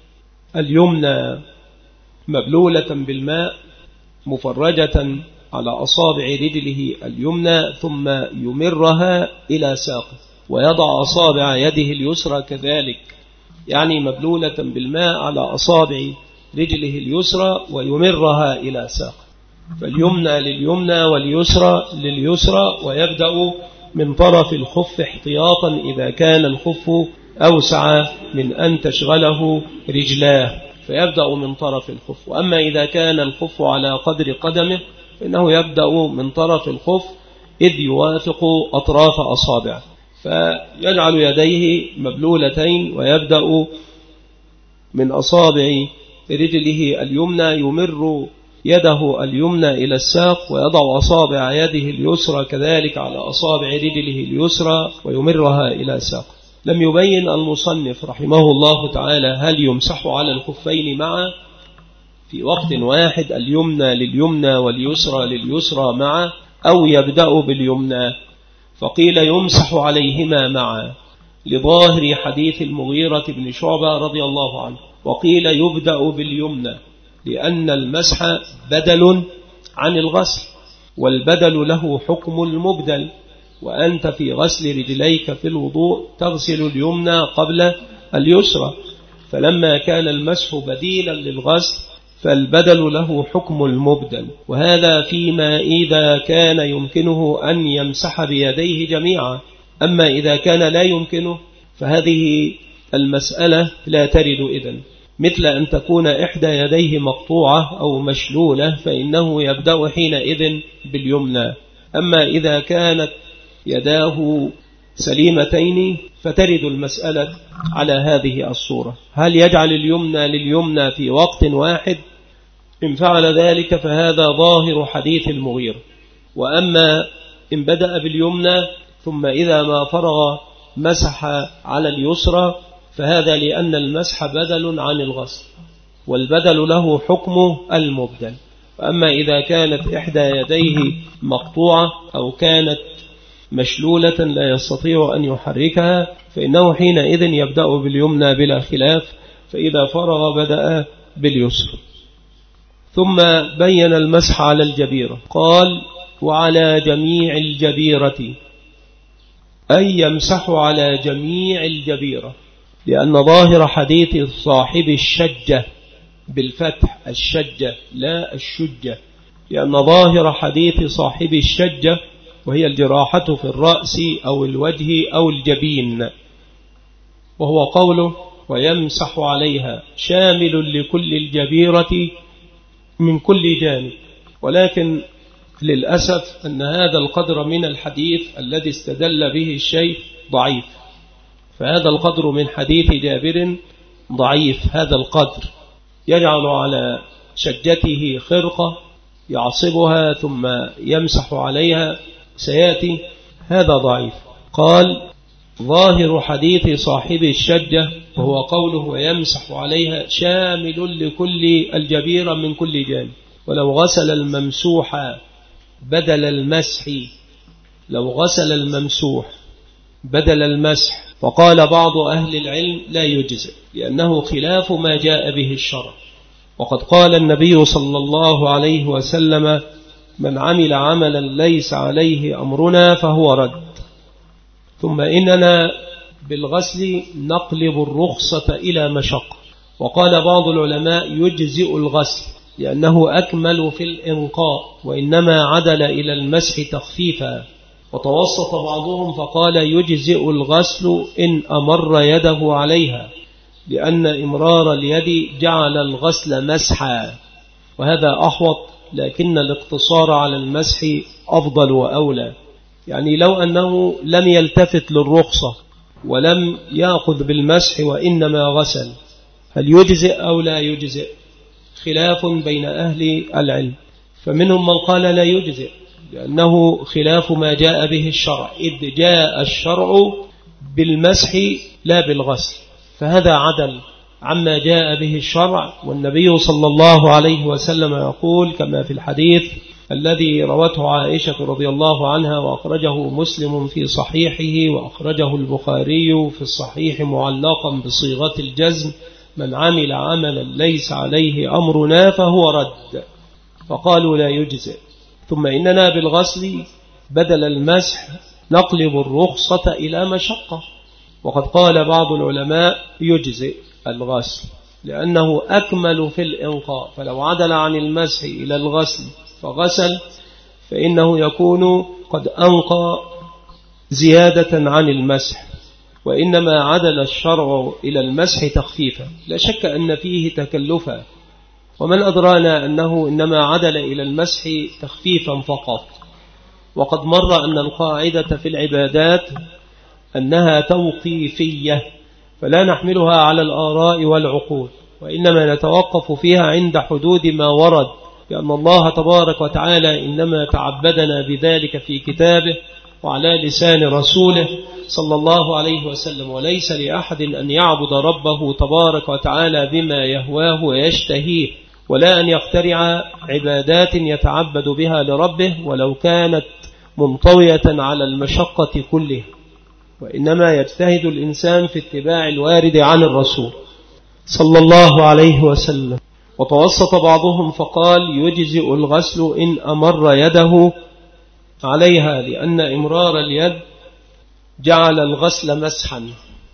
اليمنى مبلولة بالماء مفرجة على أصابع رجله اليمنى ثم يمرها إلى ساقه، ويضع أصابع يده اليسرى كذلك، يعني مبلولة بالماء على أصابع رجله اليسرى ويمرها إلى ساقه، فاليمنى لليمنى واليسرى لليسرى، ويبدأ من طرف الخف احتياطا إذا كان الخف أوسع من أن تشغله رجلاه، فيبدأ من طرف الخف. وأما إذا كان الخف على قدر قدمه فإنه يبدأ من طرف الخف إذ يوافق أطراف أصابعه، فيجعل يديه مبلولتين ويبدأ من أصابع رجله اليمنى يمر يده اليمنى إلى الساق، ويضع أصابع يده اليسرى كذلك على أصابع رجله اليسرى ويمرها إلى الساق، لم يبين المصنف رحمه الله تعالى هل يمسح على الخفين معا في وقت واحد، اليمنى لليمنى واليسرى لليسرى معا، أو يبدأ باليمنى، فقيل يمسح عليهما معا لظاهر حديث المغيرة بن شعبة رضي الله عنه، وقيل يبدأ باليمنى لأن المسح بدل عن الغسل، والبدل له حكم المبدل، وأنت في غسل رجليك في الوضوء تغسل اليمنى قبل اليسرى، فلما كان المسح بديلا للغسل فالبدل له حكم المبدل، وهذا فيما إذا كان يمكنه أن يمسح بيديه جميعا. أما إذا كان لا يمكنه فهذه المسألة لا ترد إذن، مثل أن تكون إحدى يديه مقطوعة أو مشلولة فإنه يبدأ حينئذ باليمنى. أما إذا كانت يداه سليمتين فترد المسألة على هذه الصورة، هل يجعل اليمنى لليمنى في وقت واحد؟ إن فعل ذلك فهذا ظاهر حديث المغير. وأما إن بدأ باليمنى ثم إذا ما فرغ مسح على اليسرى فهذا لأن المسح بدل عن الغسل، والبدل له حكم المبدل. وأما إذا كانت إحدى يديه مقطوعة أو كانت مشلولة لا يستطيع أن يحركها فإنه حينئذ يبدأ باليمنى بلا خلاف، فإذا فرغ بدأ باليسر. ثم بين المسح على الجبيرة، قال وعلى جميع الجبيرة، أي يمسح على جميع الجبيرة، لأن ظاهر حديث صاحب الشجة بالفتح الشجة لا الشجة، لأن ظاهر حديث صاحب الشجة وهي الجراحة في الرأس أو الوجه أو الجبين، وهو قوله ويمسح عليها شامل لكل الجبيرة من كل جانب. ولكن للأسف أن هذا القدر من الحديث الذي استدل به الشيخ ضعيف، فهذا القدر من حديث جابر ضعيف، هذا القدر يجعل على شجته خرقة يعصبها ثم يمسح عليها سيأتي، هذا ضعيف. قال ظاهر حديث صاحب الشجة وهو قوله ويمسح عليها شامل لكل الجبيرة من كل جانب، ولو غسل الممسوح بدل المسح، لو غسل الممسوح بدل المسح، فقال بعض أهل العلم لا يجزئ لأنه خلاف ما جاء به الشرع، وقد قال النبي صلى الله عليه وسلم من عمل عملا ليس عليه أمرنا فهو رد. ثم إننا بالغسل نقلب الرخصة إلى مشقة، وقال بعض العلماء يجزئ الغسل لأنه أكمل في الإنقاء، وإنما عدل إلى المسح تخفيفا، وتوسط بعضهم فقال يجزئ الغسل إن أمر يده عليها، لأن إمرار اليد جعل الغسل مسحا، وهذا أحوط، لكن الاقتصار على المسح أفضل وأولى. يعني لو أنه لم يلتفت للرخصة ولم يأخذ بالمسح وإنما غسل، هل يجزئ أو لا يجزئ؟ خلاف بين أهل العلم، فمنهم من قال لا يجزئ لأنه خلاف ما جاء به الشرع، إذ جاء الشرع بالمسح لا بالغسل، فهذا عدل عما جاء به الشرع. والنبي صلى الله عليه وسلم يقول كما في الحديث الذي روته عائشة رضي الله عنها وأخرجه مسلم في صحيحه وأخرجه البخاري في الصحيح معلقا بصيغة الجزم من عمل عملا ليس عليه أمرنا فهو رد، فقالوا لا يجزئ. ثم إننا بالغسل بدل المسح نقلب الرخصة إلى مشقة، وقد قال بعض العلماء يجزئ الغسل لأنه أكمل في الإنقاء، فلو عدل عن المسح إلى الغسل فغسل فإنه يكون قد أنقى زيادة عن المسح، وإنما عدل الشرع إلى المسح تخفيفا، لا شك أن فيه تكلفا، ومن أدرانا أنه إنما عدل إلى المسح تخفيفا فقط. وقد مر أن القاعدة في العبادات أنها توقيفية، فلا نحملها على الآراء والعقول، وإنما نتوقف فيها عند حدود ما ورد، لأن الله تبارك وتعالى إنما تعبدنا بذلك في كتابه، وعلى لسان رسوله صلى الله عليه وسلم. وليس لأحد أن يعبد ربه تبارك وتعالى بما يهواه ويشتهيه، ولا أن يخترع عبادات يتعبد بها لربه ولو كانت منطوية على المشقة كلها، وإنما يجتهد الإنسان في اتباع الوارد عن الرسول صلى الله عليه وسلم. وتوسط بعضهم فقال يجزئ الغسل إن أمر يده عليها، لأن إمرار اليد جعل الغسل مسحا،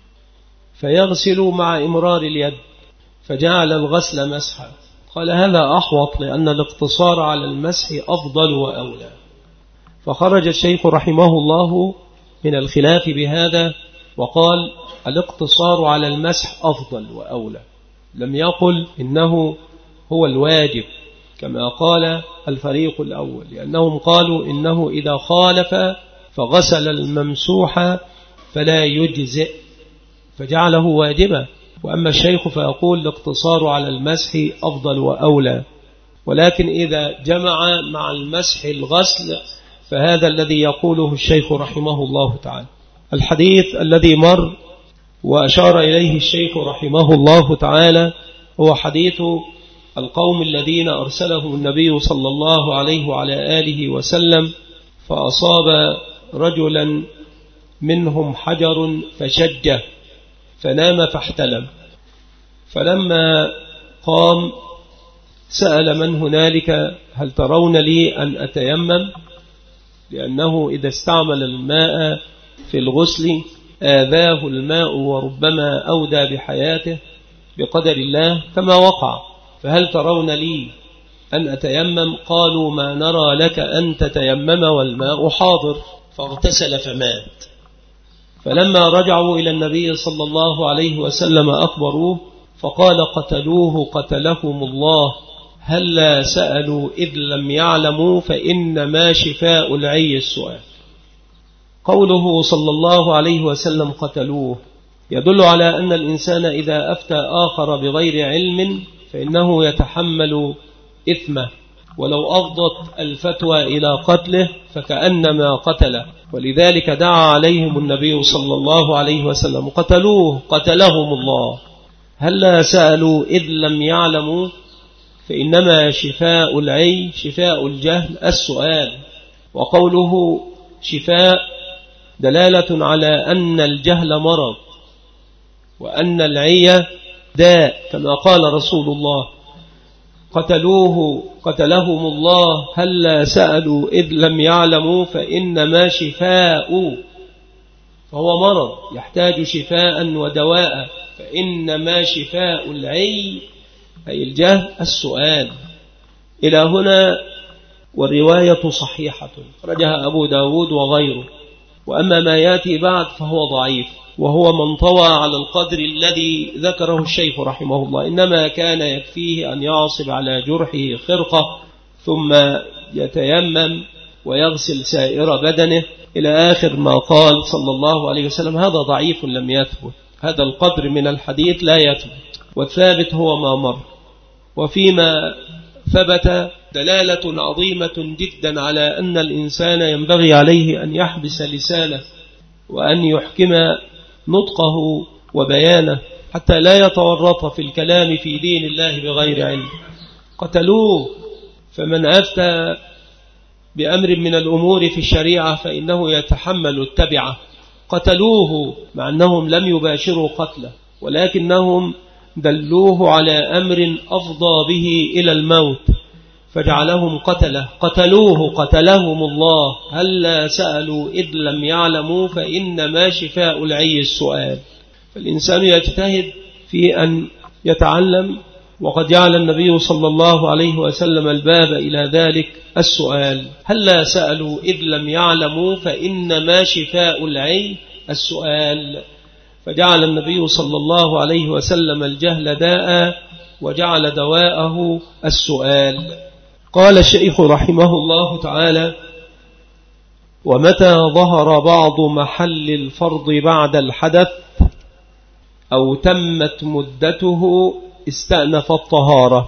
فيغسل مع إمرار اليد فجعل الغسل مسحا. قال هذا أحوط، لأن الاقتصار على المسح أفضل وأولى. فخرج الشيخ رحمه الله من الخلاف بهذا وقال الاقتصار على المسح أفضل وأولى، لم يقل إنه هو الواجب كما قال الفريق الأول، لأنهم قالوا إنه إذا خالف فغسل الممسوح فلا يجزئ فجعله واجبا. وأما الشيخ فيقول الاقتصار على المسح أفضل وأولى، ولكن إذا جمع مع المسح الغسل فهذا الذي يقوله الشيخ رحمه الله تعالى. الحديث الذي مر وأشار إليه الشيخ رحمه الله تعالى هو حديث القوم الذين أرسلهم النبي صلى الله عليه وعلى آله وسلم، فأصاب رجلا منهم حجر فشجه فنام فاحتلم، فلما قام سأل من هنالك هل ترون لي أن أتيمم، لأنه إذا استعمل الماء في الغسل آذاه الماء وربما أودى بحياته بقدر الله كما وقع، فهل ترون لي أن أتيمم؟ قالوا ما نرى لك أن تتيمم والماء حاضر، فاغتسل فمات. فلما رجعوا إلى النبي صلى الله عليه وسلم أخبروه فقال قتلوه قتلهم الله، هلا سألوا إذ لم يعلموا فإنما شفاء العي السؤال. قوله صلى الله عليه وسلم قتلوه يدل على أن الإنسان إذا أفتى آخر بغير علم فإنه يتحمل إثمه، ولو أفضت الفتوى إلى قتله فكأنما قتله، ولذلك دعا عليهم النبي صلى الله عليه وسلم قتلوه قتلهم الله، هلا سألوا إذ لم يعلموا فإنما شفاء العي شفاء الجهل السؤال. وقوله شفاء دلالة على أن الجهل مرض وأن العي داء، كما قال رسول الله قتلوه قتلهم الله هلا سألوا إذ لم يعلموا فإنما شفاء، فهو مرض يحتاج شفاء ودواء، فإنما شفاء العي أي الجهل السؤال. إلى هنا والرواية صحيحة خرجها أبو داود وغيره. وأما ما يأتي بعد فهو ضعيف، وهو من طوى على القدر الذي ذكره الشيخ رحمه الله، إنما كان يكفيه أن يعصب على جرحه خرقة ثم يتيمم ويغسل سائر بدنه إلى آخر ما قال صلى الله عليه وسلم. هذا ضعيف لم يثبت، هذا القدر من الحديث لا يثبت، والثابت هو ما مر. وفيما ثبت دلالة عظيمة جدا على أن الإنسان ينبغي عليه أن يحبس لسانه وأن يحكم نطقه وبيانه حتى لا يتورط في الكلام في دين الله بغير علم. قتلوه، فمن أفتى بأمر من الأمور في الشريعة فإنه يتحمل التبعة. قتلوه مع أنهم لم يباشروا قتله، ولكنهم دلوه على أمر أفضى به إلى الموت فجعلهم قتله. قتلوه قتلهم الله هلا سألوا إذ لم يعلموا فإنما شفاء العي السؤال. فالإنسان يجتهد في أن يتعلم، وقد جعل النبي صلى الله عليه وسلم الباب إلى ذلك السؤال. هلا سألوا إذ لم يعلموا فإنما شفاء العي السؤال، فجعل النبي صلى الله عليه وسلم الجهل داء وجعل دواءه السؤال. قال الشيخ رحمه الله تعالى: ومتى ظهر بعض محل الفرض بعد الحدث أو تمت مدته استأنف الطهارة.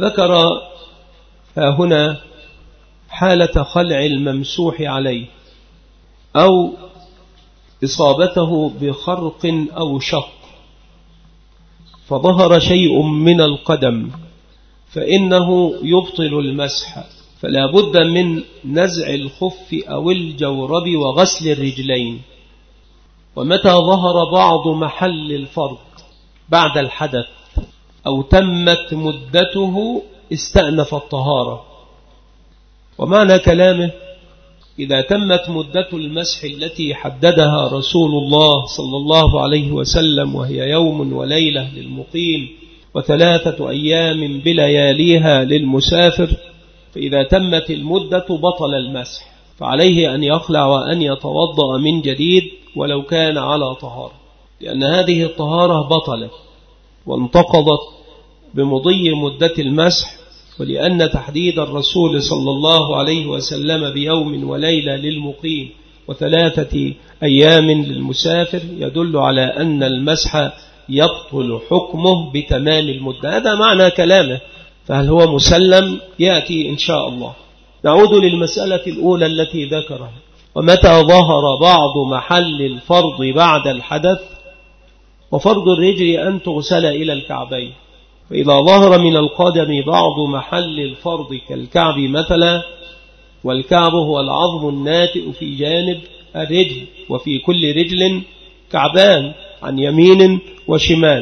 ذكر هنا حالة خلع الممسوح عليه، أو إصابته بخرق أو شق فظهر شيء من القدم فإنه يبطل المسح، فلا بد من نزع الخف أو الجورب وغسل الرجلين. ومتى ظهر بعض محل الفرض بعد الحدث أو تمت مدته استأنف الطهارة. ومعنى كلامه إذا تمت مدة المسح التي حددها رسول الله صلى الله عليه وسلم وهي يوم وليلة للمقيم وثلاثة أيام بلياليها للمسافر، فإذا تمت المدة بطل المسح، فعليه أن يخلع وأن يتوضأ من جديد ولو كان على طهارة، لأن هذه الطهارة بطلت وانتقضت بمضي مدة المسح، ولأن تحديد الرسول صلى الله عليه وسلم بيوم وليلة للمقيم وثلاثة أيام للمسافر يدل على أن المسح يبطل حكمه بتمام المدة. هذا معنى كلامه، فهل هو مسلم؟ يأتي إن شاء الله. نعود للمسألة الأولى التي ذكرها. ومتى ظهر بعض محل الفرض بعد الحدث، وفرض الرجل أن تغسل إلى الكعبين، فإذا ظهر من القدم بعض محل الفرض كالكعب مثلا، والكعب هو العظم الناتئ في جانب الرجل، وفي كل رجل كعبان عن يمين وشمال،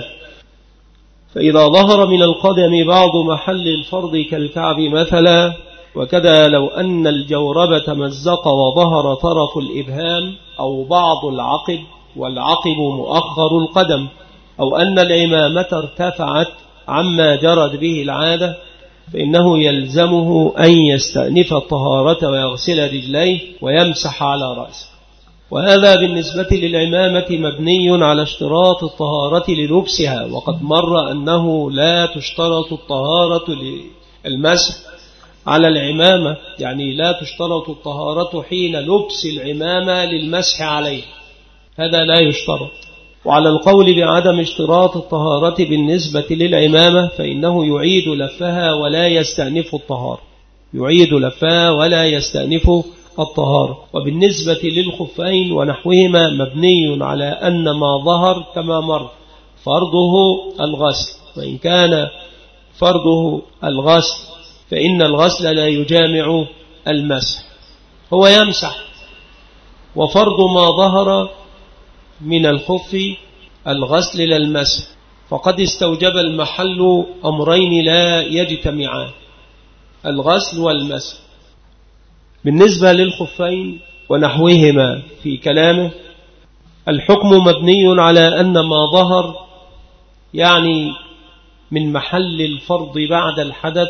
فإذا ظهر من القدم بعض محل الفرض كالكعب مثلا، وكذا لو أن الجورب تمزق وظهر طرف الإبهام أو بعض العقب، والعقب مؤخر القدم، أو أن العمامة ارتفعت عما جرت به العادة، فإنه يلزمه أن يستأنف الطهارة ويغسل رجليه ويمسح على رأسه. وهذا بالنسبة للعمامة مبني على اشتراط الطهارة للبسها، وقد مر أنه لا تشترط الطهارة للمسح على العمامة، يعني لا تشترط الطهارة حين لبس العمامة للمسح عليه، هذا لا يشترط. وعلى القول بعدم اشتراط الطهارة بالنسبة للعمامة فإنه يعيد لفها ولا يستأنف الطهارة، يعيد لفها ولا يستأنف الطهارة. وبالنسبة للخفين ونحوهما مبني على أن ما ظهر كما مر فرضه الغسل، وإن كان فرضه الغسل فإن الغسل لا يجامع المسح، هو يمسح. وفرض ما ظهر من الخف الغسل للمسح، فقد استوجب المحل أمرين لا يجتمعان، الغسل والمسح. بالنسبة للخفين ونحوهما في كلامه الحكم مبني على أن ما ظهر يعني من محل الفرض بعد الحدث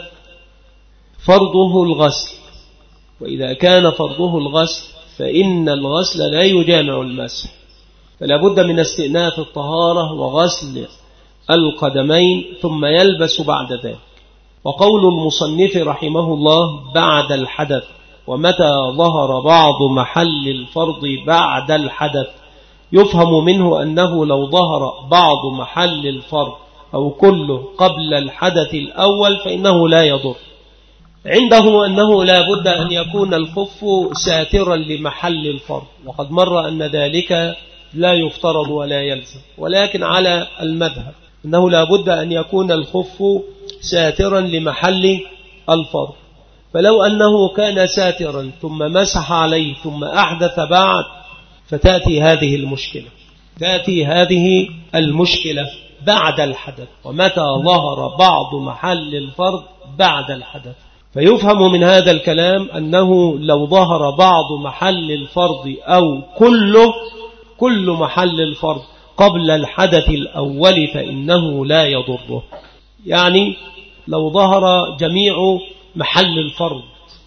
فرضه الغسل، وإذا كان فرضه الغسل فإن الغسل لا يجامع المسح، فلا بد من استئناف الطهارة وغسل القدمين ثم يلبس بعد ذلك. وقول المصنف رحمه الله بعد الحدث، ومتى ظهر بعض محل الفرض بعد الحدث، يفهم منه أنه لو ظهر بعض محل الفرض أو كله قبل الحدث الأول فإنه لا يضر. عنده أنه لا بد أن يكون الخف ساترا لمحل الفرض، وقد مر أن ذلك لا يفترض ولا يلزم، ولكن على المذهب أنه لا بد أن يكون الخف ساترا لمحل الفرض. فلو أنه كان ساترا ثم مسح عليه ثم أحدث بعد فتأتي هذه المشكلة، تأتي هذه المشكلة بعد الحدث. ومتى ظهر بعض محل الفرض بعد الحدث، فيفهم من هذا الكلام أنه لو ظهر بعض محل الفرض أو كله كل محل الفرض قبل الحدث الأول فإنه لا يضره. يعني لو ظهر جميع محل الفرض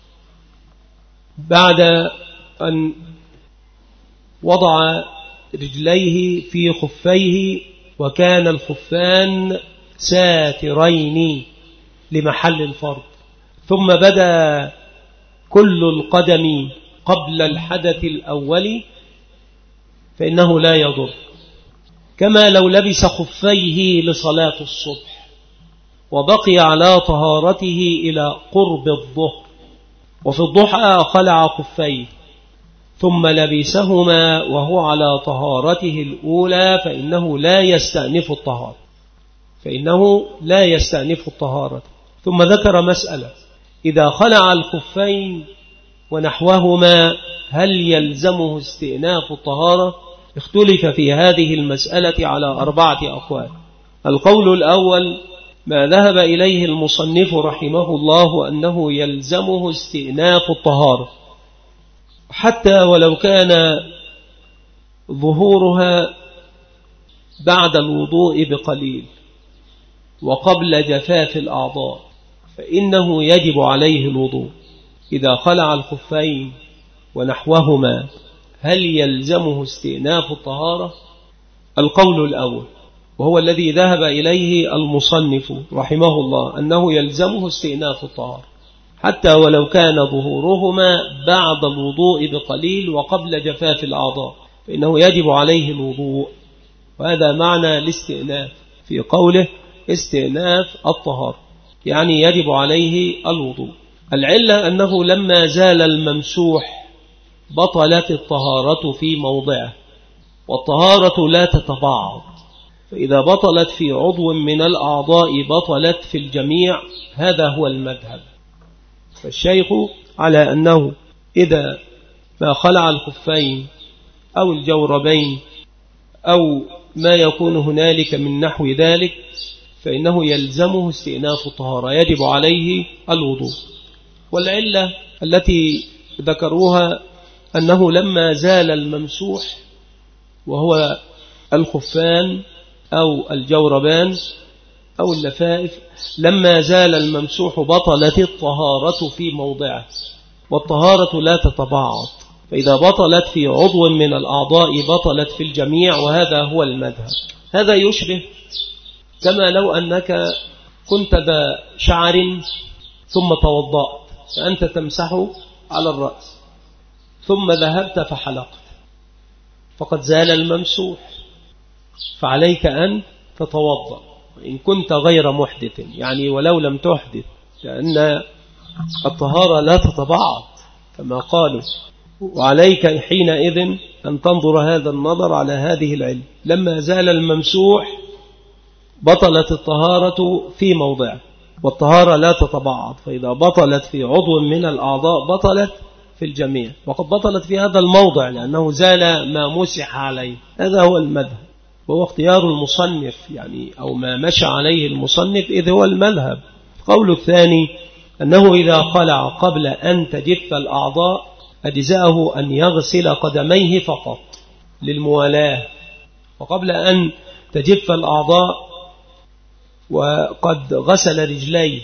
بعد أن وضع رجليه في خفيه وكان الخفان ساترين لمحل الفرض، ثم بدا كل القدم قبل الحدث الأول فإنه لا يضر، كما لو لبس خفيه لصلاة الصبح وبقي على طهارته إلى قرب الظهر، وفي الضحى خلع خفيه ثم لبسهما وهو على طهارته الأولى فإنه لا يستأنف الطهارة فإنه لا يستأنف الطهارة. ثم ذكر مسألة: إذا خلع الخفين ونحوهما هل يلزمه استئناف الطهارة؟ اختلف في هذه المسألة على أربعة أقوال. القول الأول ما ذهب إليه المصنف رحمه الله أنه يلزمه استئناف الطهارة حتى ولو كان ظهورها بعد الوضوء بقليل وقبل جفاف الأعضاء فإنه يجب عليه الوضوء. إذا خلع الخفين ونحوهما هل يلزمه استئناف الطهارة؟ القول الأول وهو الذي ذهب إليه المصنف رحمه الله أنه يلزمه استئناف الطهارة حتى ولو كان ظهورهما بعد الوضوء بقليل وقبل جفاف الأعضاء فإنه يجب عليه الوضوء. وهذا معنى الاستئناف في قوله استئناف الطهارة، يعني يجب عليه الوضوء. العلة أنه لما زال الممسوح بطلت الطهارة في موضعه، والطهارة لا تتبعض، فإذا بطلت في عضو من الأعضاء بطلت في الجميع. هذا هو المذهب. فالشيخ على أنه إذا ما خلع الخفين أو الجوربين أو ما يكون هنالك من نحو ذلك فإنه يلزمه استئناف الطهارة، يجب عليه الوضوء. والعلة التي ذكروها أنه لما زال الممسوح وهو الخفان أو الجوربان أو اللفائف، لما زال الممسوح بطلت الطهارة في موضعه، والطهارة لا تتبعض، فإذا بطلت في عضو من الأعضاء بطلت في الجميع. وهذا هو المذهب. هذا يشبه كما لو أنك كنت ذا شعر ثم توضأت فأنت تمسحه على الرأس ثم ذهبت فحلقت فقد زال الممسوح، فعليك أن تتوضأ إن كنت غير محدث، يعني ولو لم تحدث، لأن الطهارة لا تتبعض كما قالوا. وعليك حينئذ أن تنظر هذا النظر على هذه العلم. لما زال الممسوح بطلت الطهارة في موضعه، والطهارة لا تتبعض، فإذا بطلت في عضو من الأعضاء بطلت في الجميع، وقد بطلت في هذا الموضع لأنه زال ما مسح عليه. هذا هو المذهب، وهو اختيار المصنف يعني أو ما مشى عليه المصنف إذ هو المذهب. القول الثاني أنه إذا خلع قبل أن تجف الأعضاء أجزاءه أن يغسل قدميه فقط للموالاة، وقبل أن تجف الأعضاء وقد غسل رجليه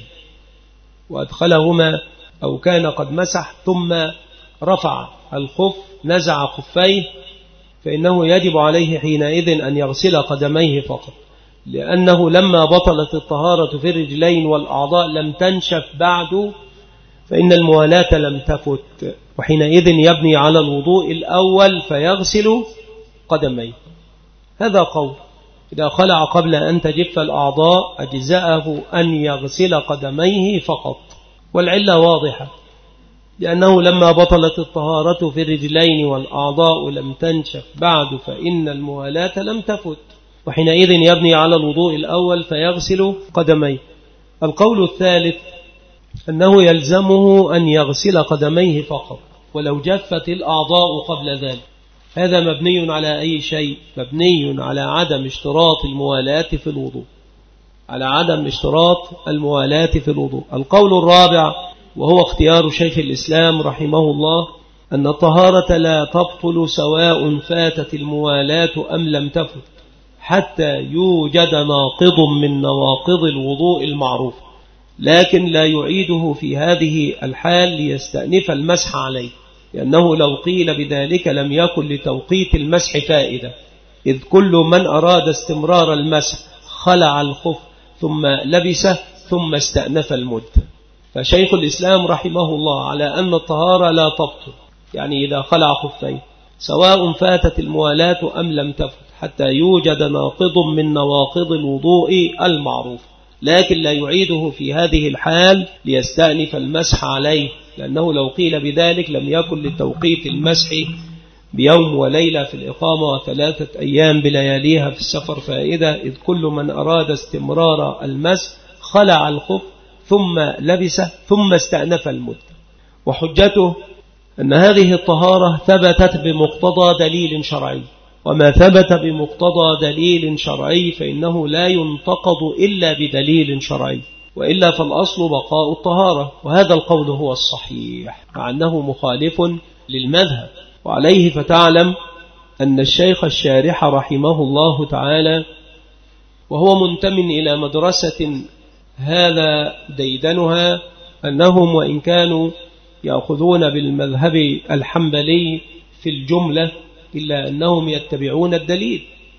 وأدخلهما أو كان قد مسح ثم رفع الخف نزع خفيه فإنه يجب عليه حينئذ أن يغسل قدميه فقط، لأنه لما بطلت الطهارة في الرجلين والأعضاء لم تنشف بعد، فإن الموالاة لم تفت، وحينئذ يبني على الوضوء الأول فيغسل قدميه. هذا قول. إذا خلع قبل أن تجف الأعضاء أجزاءه أن يغسل قدميه فقط، والعلة واضحة، لأنه لما بطلت الطهارة في الرجلين والأعضاء لم تنشف بعد فإن الموالاة لم تفت، وحينئذ يبني على الوضوء الأول فيغسل قدميه. القول الثالث أنه يلزمه أن يغسل قدميه فقط ولو جفت الأعضاء قبل ذلك. هذا مبني على أي شيء؟ مبني على عدم اشتراط الموالاة في الوضوء، على عدم اشتراط الموالاة في الوضوء. القول الرابع وهو اختيار شيخ الإسلام رحمه الله أن الطهارة لا تبطل سواء فاتت الموالاة أم لم تفت حتى يوجد ناقض من نواقض الوضوء المعروف، لكن لا يعيده في هذه الحال ليستأنف المسح عليه، لأنه لو قيل بذلك لم يكن لتوقيت المسح فائدة، إذ كل من أراد استمرار المسح خلع الخف ثم لبسه ثم استأنف المد. فشيخ الإسلام رحمه الله على أن الطهارة لا تبطل، يعني إذا خلع خفين سواء فاتت الموالاة أم لم تفت حتى يوجد ناقض من نواقض الوضوء المعروف، لكن لا يعيده في هذه الحال ليستأنف المسح عليه، لأنه لو قيل بذلك لم يكن للتوقيت المسح بيوم وليلة في الإقامة وثلاثة أيام بلياليها في السفر فائدة، إذ كل من أراد استمرار المسح خلع الخف ثم لبسه ثم استأنف المدة. وحجته أن هذه الطهارة ثبتت بمقتضى دليل شرعي، وما ثبت بمقتضى دليل شرعي فإنه لا ينتقض إلا بدليل شرعي، وإلا فالأصل بقاء الطهارة، وهذا القول هو الصحيح مع أنه مخالف للمذهب. وعليه فتعلم أن الشيخ الشارح رحمه الله تعالى وهو منتمن إلى مدرسة هذا ديدنها أنهم وإن كانوا يأخذون بالمذهب الحنبلي في الجملة إلا أنهم يتبعون الدليل،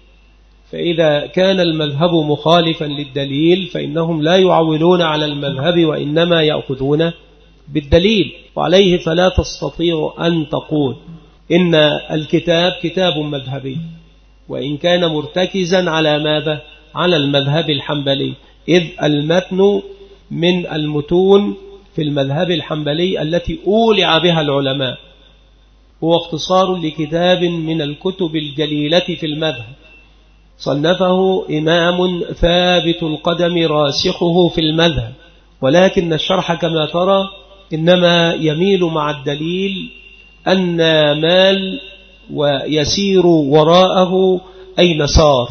فإذا كان المذهب مخالفا للدليل فإنهم لا يعولون على المذهب وإنما يأخذون بالدليل. وعليه فلا تستطيع أن تقول إن الكتاب كتاب مذهبي وإن كان مرتكزا على ماذا؟ على المذهب الحنبلي، إذ المتن من المتون في المذهب الحنبلي التي أولع بها العلماء، هو اختصار لكتاب من الكتب الجليلة في المذهب صنفه إمام ثابت القدم راسخه في المذهب، ولكن الشرح كما ترى إنما يميل مع الدليل أن مال ويسير وراءه أين صار.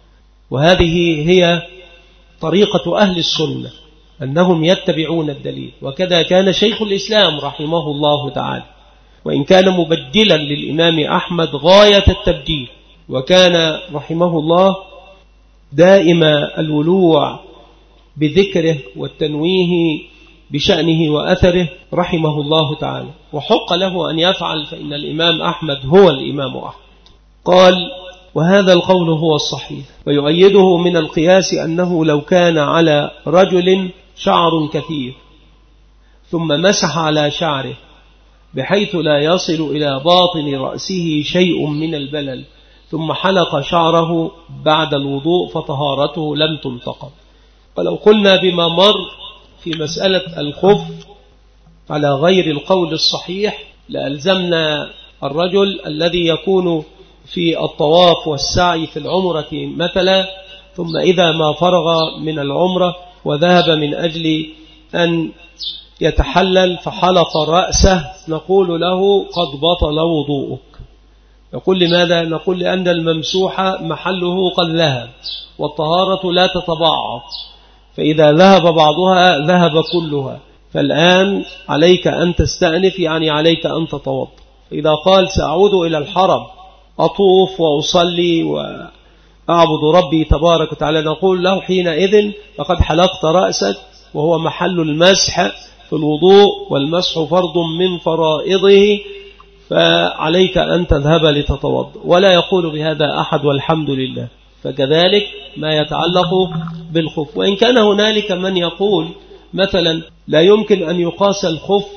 وهذه هي طريقة أهل السنة أنهم يتبعون الدليل، وكذا كان شيخ الإسلام رحمه الله تعالى، وإن كان مبدلا للإمام أحمد غاية التبديل، وكان رحمه الله دائم الولوع بذكره والتنويه بشأنه وأثره رحمه الله تعالى، وحق له أن يفعل فإن الإمام أحمد هو الإمام أحمد. قال: وهذا القول هو الصحيح، ويؤيده من القياس أنه لو كان على رجل شعر كثير ثم مسح على شعره بحيث لا يصل إلى باطن رأسه شيء من البلل ثم حلق شعره بعد الوضوء فطهارته لم تنتقض. ولو قلنا بما مر في مسألة الخف على غير القول الصحيح لألزمنا الرجل الذي يكون في الطواف والسعي في العمرة مثلا، ثم إذا ما فرغ من العمرة وذهب من أجل أن يتحلل فحلق رأسه نقول له قد بطل وضوءك. نقول لماذا؟ نقول لأن الممسوح محله قد ذهب والطهارة لا تتبعض، فإذا ذهب بعضها ذهب كلها، فالآن عليك أن تستأنف، يعني عليك أن تتوضأ. إذا قال سأعود إلى الحرم أطوف وأصلي وأعبد ربي تبارك وتعالى، نقول له حينئذ فقد حلقت رأسك وهو محل المسح في الوضوء، والمسح فرض من فرائضه، فعليك أن تذهب لتتوضأ. ولا يقول بهذا أحد والحمد لله. فكذلك ما يتعلق بالخف، وإن كان هنالك من يقول مثلا لا يمكن أن يقاس الخف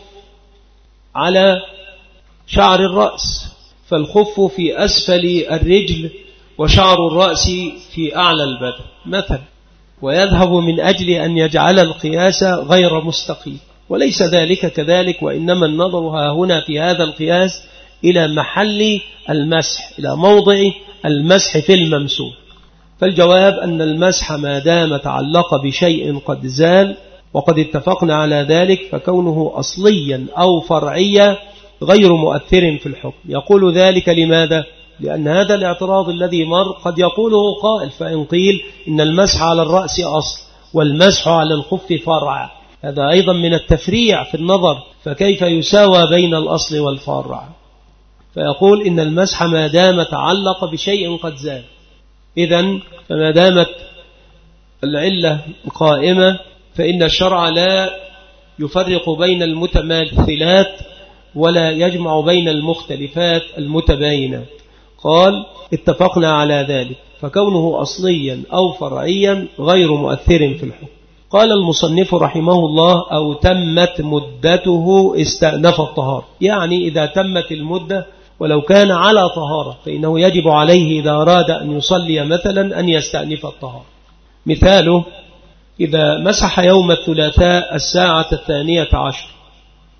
على شعر الرأس، فالخف في أسفل الرجل وشعر الرأس في أعلى البدن مثلا، ويذهب من أجل أن يجعل القياس غير مستقيم، وليس ذلك كذلك، وإنما النظر ها هنا في هذا القياس إلى محل المسح، إلى موضع المسح في الممسوح. فالجواب أن المسح ما دام تعلق بشيء قد زال وقد اتفقنا على ذلك فكونه أصليا أو فرعيا غير مؤثر في الحكم. يقول ذلك لماذا؟ لأن هذا الاعتراض الذي مر قد يقوله قائل، فإن قيل إن المسح على الرأس أصل والمسح على الخف فرع، هذا أيضا من التفريع في النظر، فكيف يساوى بين الأصل والفرع؟ فيقول إن المسح ما دام تعلق بشيء قد زال، إذن فما دامت العلة قائمة فإن الشرع لا يفرق بين المتماثلات ولا يجمع بين المختلفات المتباينات. قال اتفقنا على ذلك، فكونه أصليا أو فرعيا غير مؤثر في الحكم. قال المصنف رحمه الله: أو تمت مدته استأنف الطهارة، يعني إذا تمت المدة ولو كان على طهارة فإنه يجب عليه إذا أراد أن يصلي مثلا أن يستأنف الطهارة. مثاله: إذا مسح يوم الثلاثاء الساعة الثانية عشر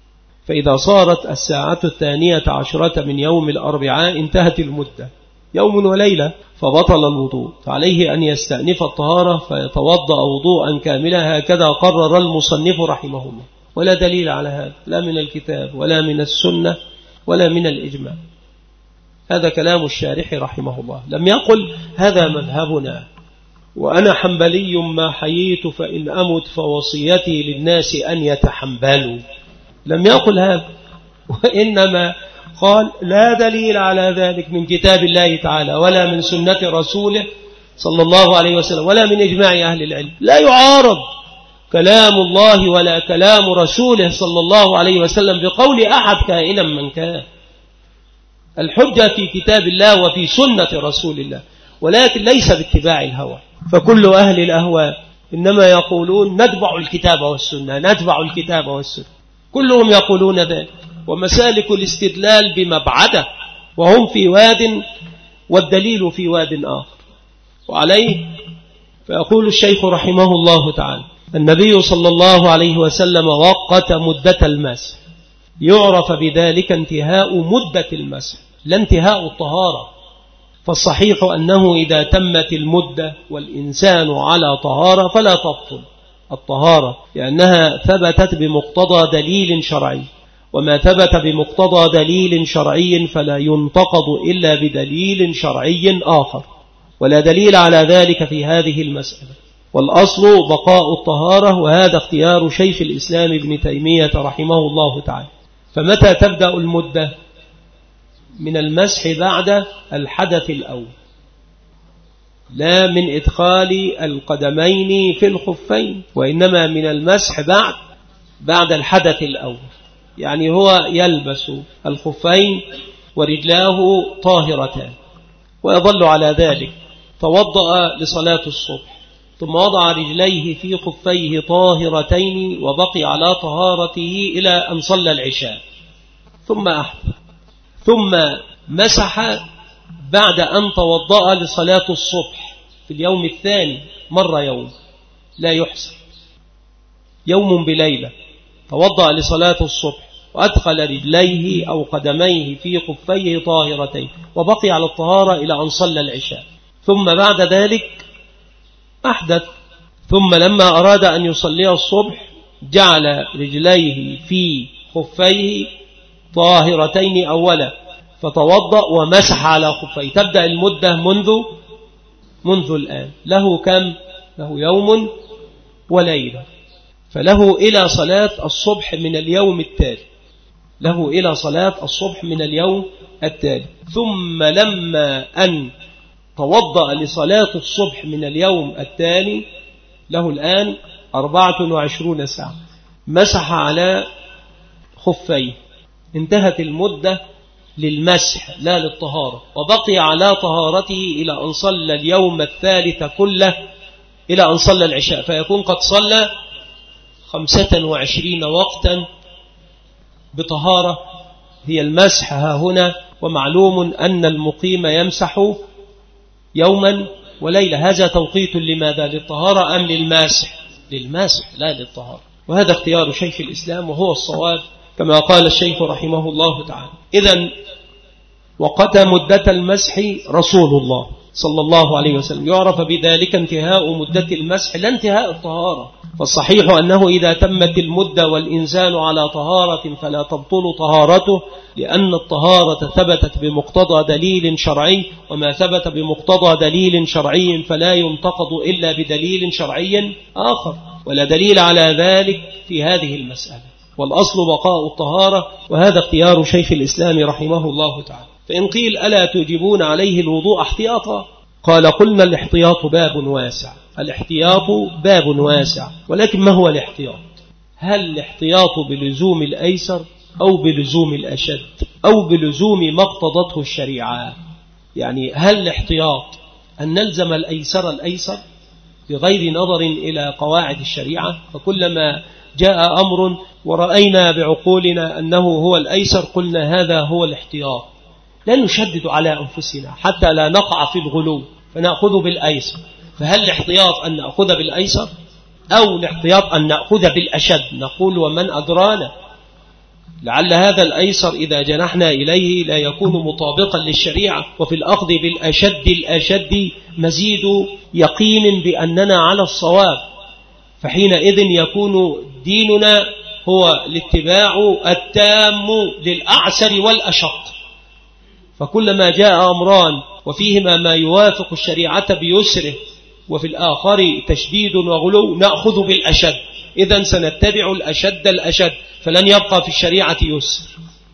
فإذا صارت الساعة الثانية عشرة من يوم الأربعاء انتهت المدة يوم وليلة فبطل الوضوء، فعليه أن يستأنف الطهارة فيتوضأ وضوءا كاملا. هكذا قرر المصنف رحمه الله، ولا دليل على هذا لا من الكتاب ولا من السنة ولا من الإجماع. هذا كلام الشارح رحمه الله. لم يقل هذا مذهبنا وأنا حنبلي ما حييت فإن أمت فوصيتي للناس أن يتحنبلوا، لم يقل هذا، وإنما قال لا دليل على ذلك من كتاب الله تعالى ولا من سنة رسوله صلى الله عليه وسلم ولا من إجماع أهل العلم. لا يعارض كلام الله ولا كلام رسوله صلى الله عليه وسلم بقول أحد كائنا من كان. الحجة في كتاب الله وفي سنة رسول الله، ولكن ليس باتباع الهوى. فكل أهل الأهواء إنما يقولون نتبع الكتاب والسنة، نتبع الكتاب والسنة، كلهم يقولون ذلك، ومسالك الاستدلال بمبعده، وهم في واد والدليل في واد آخر. وعليه فيقول الشيخ رحمه الله تعالى: النبي صلى الله عليه وسلم وقت مدة المسح، يعرف بذلك انتهاء مدة المسح لا انتهاء الطهارة. فالصحيح أنه إذا تمت المدة والإنسان على طهارة فلا تبطل الطهارة، لأنها ثبتت بمقتضى دليل شرعي، وما ثبت بمقتضى دليل شرعي فلا ينتقض إلا بدليل شرعي آخر، ولا دليل على ذلك في هذه المسألة. والأصل بقاء الطهارة، وهذا اختيار شيخ الإسلام ابن تيمية رحمه الله تعالى. فمتى تبدأ المدة؟ من المسح بعد الحدث الأول، لا من إدخال القدمين في الخفين، وإنما من المسح بعد بعد الحدث الأول. يعني هو يلبس الخفين ورجلاه طاهرتان ويظل على ذلك، توضأ لصلاة الصبح ثم وضع رجليه في خفيه طاهرتين وبقي على طهارته إلى أن صلى العشاء، ثم أحدث، ثم مسح بعد أن توضأ لصلاة الصبح في اليوم الثاني مرة يوم لا يحسب، يوم بليلة، توضأ لصلاة الصبح وأدخل رجليه أو قدميه في خفيه طاهرتين وبقي على الطهارة إلى أن صلى العشاء، ثم بعد ذلك أحدث، ثم لما أراد أن يصلي الصبح جعل رجليه في خفيه طاهرتين أولا فتوضأ ومسح على خفيه. تبدأ المدة منذ منذ الآن، له كم؟ له يوم وليلة، فله إلى صلاة الصبح من اليوم التالي، له إلى صلاة الصبح من اليوم التالي. ثم لما أن توضأ لصلاة الصبح من اليوم التالي له الآن أربعة وعشرون ساعة، مسح على خفيه، انتهت المدة للمسح لا للطهارة، وبقي على طهارته إلى أن صلى اليوم الثالث كله إلى أن صلى العشاء، فيكون قد صلى خمسة وعشرين وقتا بطهارة هي المسح ها هنا. ومعلوم أن المقيم يمسح يوما وليلة، هذا توقيت لماذا؟ للطهارة أم للمسح؟ للمسح لا للطهارة، وهذا اختيار شيخ الإسلام وهو الصواب كما قال الشيخ رحمه الله تعالى. إذن وقت مدة المسح رسول الله صلى الله عليه وسلم، يعرف بذلك انتهاء مدة المسح لا انتهاء الطهارة. فالصحيح أنه إذا تمت المدة والإنسان على طهارة فلا تبطل طهارته، لأن الطهارة ثبتت بمقتضى دليل شرعي، وما ثبت بمقتضى دليل شرعي فلا ينتقض إلا بدليل شرعي آخر، ولا دليل على ذلك في هذه المسألة. والأصل بقاء الطهارة، وهذا اختيار شيخ الإسلام رحمه الله تعالى. فإن قيل ألا تجيبون عليه الوضوء احتياطا؟ قال قلنا الاحتياط باب واسع، الاحتياط باب واسع، ولكن ما هو الاحتياط؟ هل الاحتياط بلزوم الأيسر أو بلزوم الأشد أو بلزوم ما اقتضته الشريعة؟ يعني هل الاحتياط أن نلزم الأيسر الأيسر بغير نظر إلى قواعد الشريعة؟ فكلما جاء أمر ورأينا بعقولنا أنه هو الأيسر قلنا هذا هو الاحتياط، لا نشدد على أنفسنا حتى لا نقع في الغلو فنأخذ بالأيسر. فهل الاحتياط أن نأخذ بالأيسر أو الاحتياط أن نأخذ بالأشد؟ نقول ومن أدرانا، لعل هذا الأيسر إذا جنحنا إليه لا يكون مطابقا للشريعة، وفي الأخذ بالأشد الأشد مزيد يقين بأننا على الصواب، فحينئذ يكون ديننا هو الاتباع التام للأعسر والأشق. فكلما جاء أمران وفيهما ما يوافق الشريعة بيسره وفي الآخر تشديد وغلو نأخذ بالأشد، إذن سنتبع الأشد الأشد، فلن يبقى في الشريعة يسر.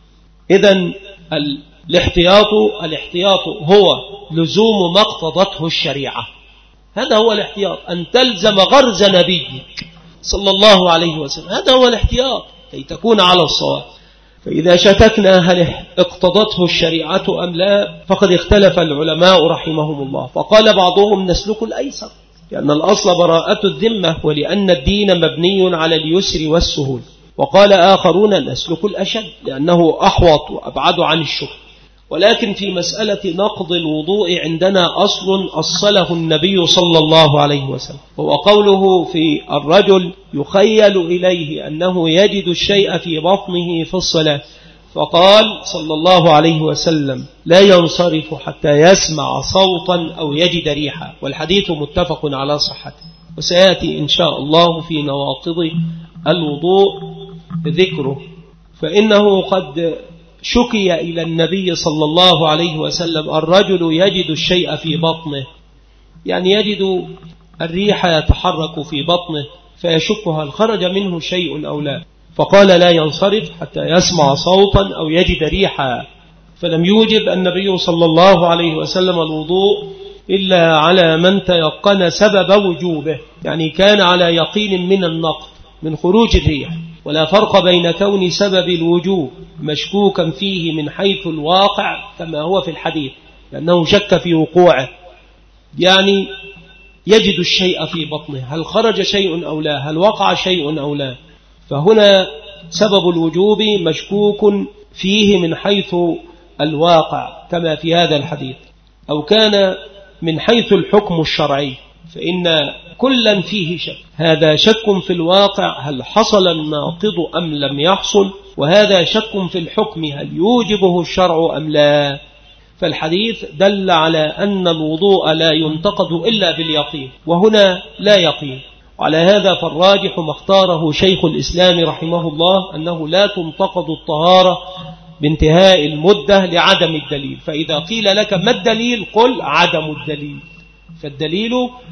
إذن الاحتياط الاحتياط هو لزوم ما اقتضته الشريعة، هذا هو الاحتياط، أن تلزم غرز نبيك صلى الله عليه وسلم، هذا هو الاحتياط كي تكون على الصواب. فإذا شككنا هل اقتضته الشريعة أم لا فقد اختلف العلماء رحمهم الله، فقال بعضهم نسلك الأيسر لأن الأصل براءة الذمة ولأن الدين مبني على اليسر والسهول، وقال آخرون نسلك الأشد لأنه أحوط وأبعد عن الشبه. ولكن في مسألة نقض الوضوء عندنا أصل أصله النبي صلى الله عليه وسلم، وهو قوله في الرجل يخيل إليه أنه يجد الشيء في بطنه في الصلاة، فقال صلى الله عليه وسلم لا ينصرف حتى يسمع صوتا أو يجد ريحا، والحديث متفق على صحته، وسيأتي إن شاء الله في نواقض الوضوء ذكره. فإنه قد شكي إلى النبي صلى الله عليه وسلم الرجل يجد الشيء في بطنه، يعني يجد الريح يتحرك في بطنه فيشك هل خرج منه شيء أو لا، فقال لا ينصرف حتى يسمع صوتا أو يجد ريحا. فلم يوجب النبي صلى الله عليه وسلم الوضوء إلا على من تيقن سبب وجوبه، يعني كان على يقين من النقض من خروج الريح، ولا فرق بين كون سبب الوجوب مشكوكا فيه من حيث الواقع كما هو في الحديث لأنه شك في وقوعه، يعني يجد الشيء في بطنه هل خرج شيء أو لا، هل وقع شيء أو لا، فهنا سبب الوجوب مشكوك فيه من حيث الواقع كما في هذا الحديث، أو كان من حيث الحكم الشرعي فإن كلا فيه شك، هذا شك في الواقع هل حصل الناقض أم لم يحصل، وهذا شك في الحكم هل يوجبه الشرع أم لا. فالحديث دل على أن الوضوء لا ينتقد إلا باليقين، وهنا لا يقين، وعلى هذا فالراجح ما اختاره شيخ الإسلام رحمه الله أنه لا تنتقد الطهارة بانتهاء المدة لعدم الدليل. فإذا قيل لك ما الدليل قل عدم الدليل، فالدليل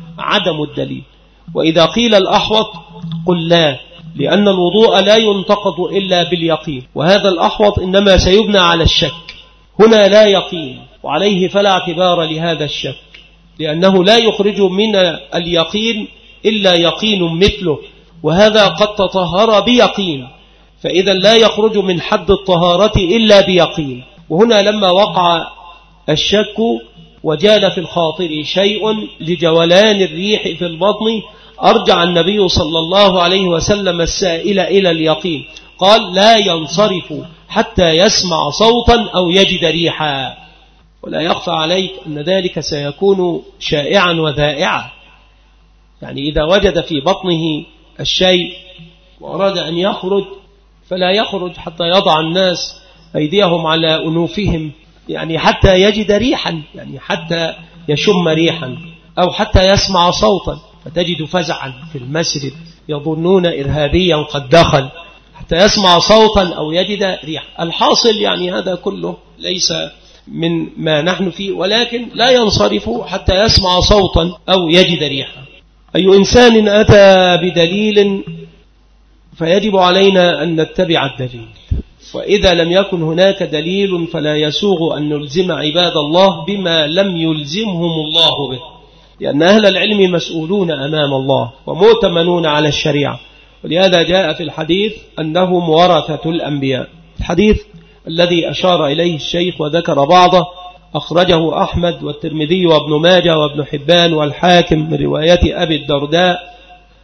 عدم الدليل. وإذا قيل الأحوط قل لا، لأن الوضوء لا ينتقض إلا باليقين، وهذا الأحوط إنما سيبنى على الشك، هنا لا يقين، وعليه فلا اعتبار لهذا الشك، لأنه لا يخرج من اليقين إلا يقين مثله، وهذا قد تطهر بيقين، فإذا لا يخرج من حد الطهارة إلا بيقين. وهنا لما وقع الشك وجال في الخاطر شيء لجولان الريح في البطن أرجع النبي صلى الله عليه وسلم السائل إلى اليقين، قال لا ينصرف حتى يسمع صوتا أو يجد ريحا. ولا يخفى عليك أن ذلك سيكون شائعا وذائعا، يعني إذا وجد في بطنه الشيء وأراد أن يخرج فلا يخرج حتى يضع الناس أيديهم على أنوفهم، يعني حتى يجد ريحا، يعني حتى يشم ريحا، أو حتى يسمع صوتا، فتجد فزعا في المسجد يظنون إرهابيا قد دخل، حتى يسمع صوتا أو يجد ريحا. الحاصل يعني هذا كله ليس من ما نحن فيه، ولكن لا ينصرف حتى يسمع صوتا أو يجد ريحا. أي إنسان أتى بدليل فيجب علينا أن نتبع الدليل، وإذا لم يكن هناك دليل فلا يسوغ أن نلزم عباد الله بما لم يلزمهم الله به، لأن أهل العلم مسؤولون أمام الله ومؤتمنون على الشريعة، ولهذا جاء في الحديث أنهم ورثة الأنبياء. الحديث الذي أشار إليه الشيخ وذكر بعضه أخرجه أحمد والترمذي وابن ماجه وابن حبان والحاكم من رواية أبي الدرداء،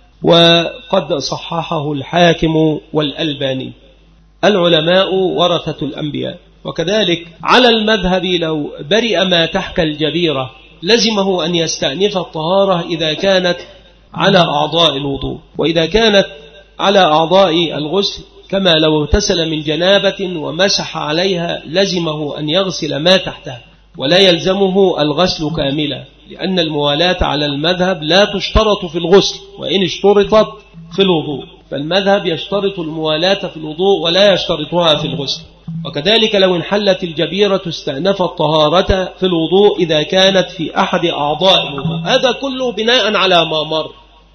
وقد صححه الحاكم والألباني. العلماء ورثة الأنبياء، وكذلك على المذهب لو برئ ما تحت الجبيرة لزمه أن يستأنف الطهارة إذا كانت على أعضاء الوضوء، وإذا كانت على أعضاء الغسل كما لو اغتسل من جنابة ومسح عليها لزمه أن يغسل ما تحتها، ولا يلزمه الغسل كاملا، لأن الموالاة على المذهب لا تشترط في الغسل، وإن اشترطت في الوضوء، فالمذهب يشترط الموالاة في الوضوء ولا يشترطها في الغسل. وكذلك لو انحلت الجبيرة استأنف الطهارة في الوضوء إذا كانت في أحد أعضاء الوضوء. هذا كله بناء على ما مر.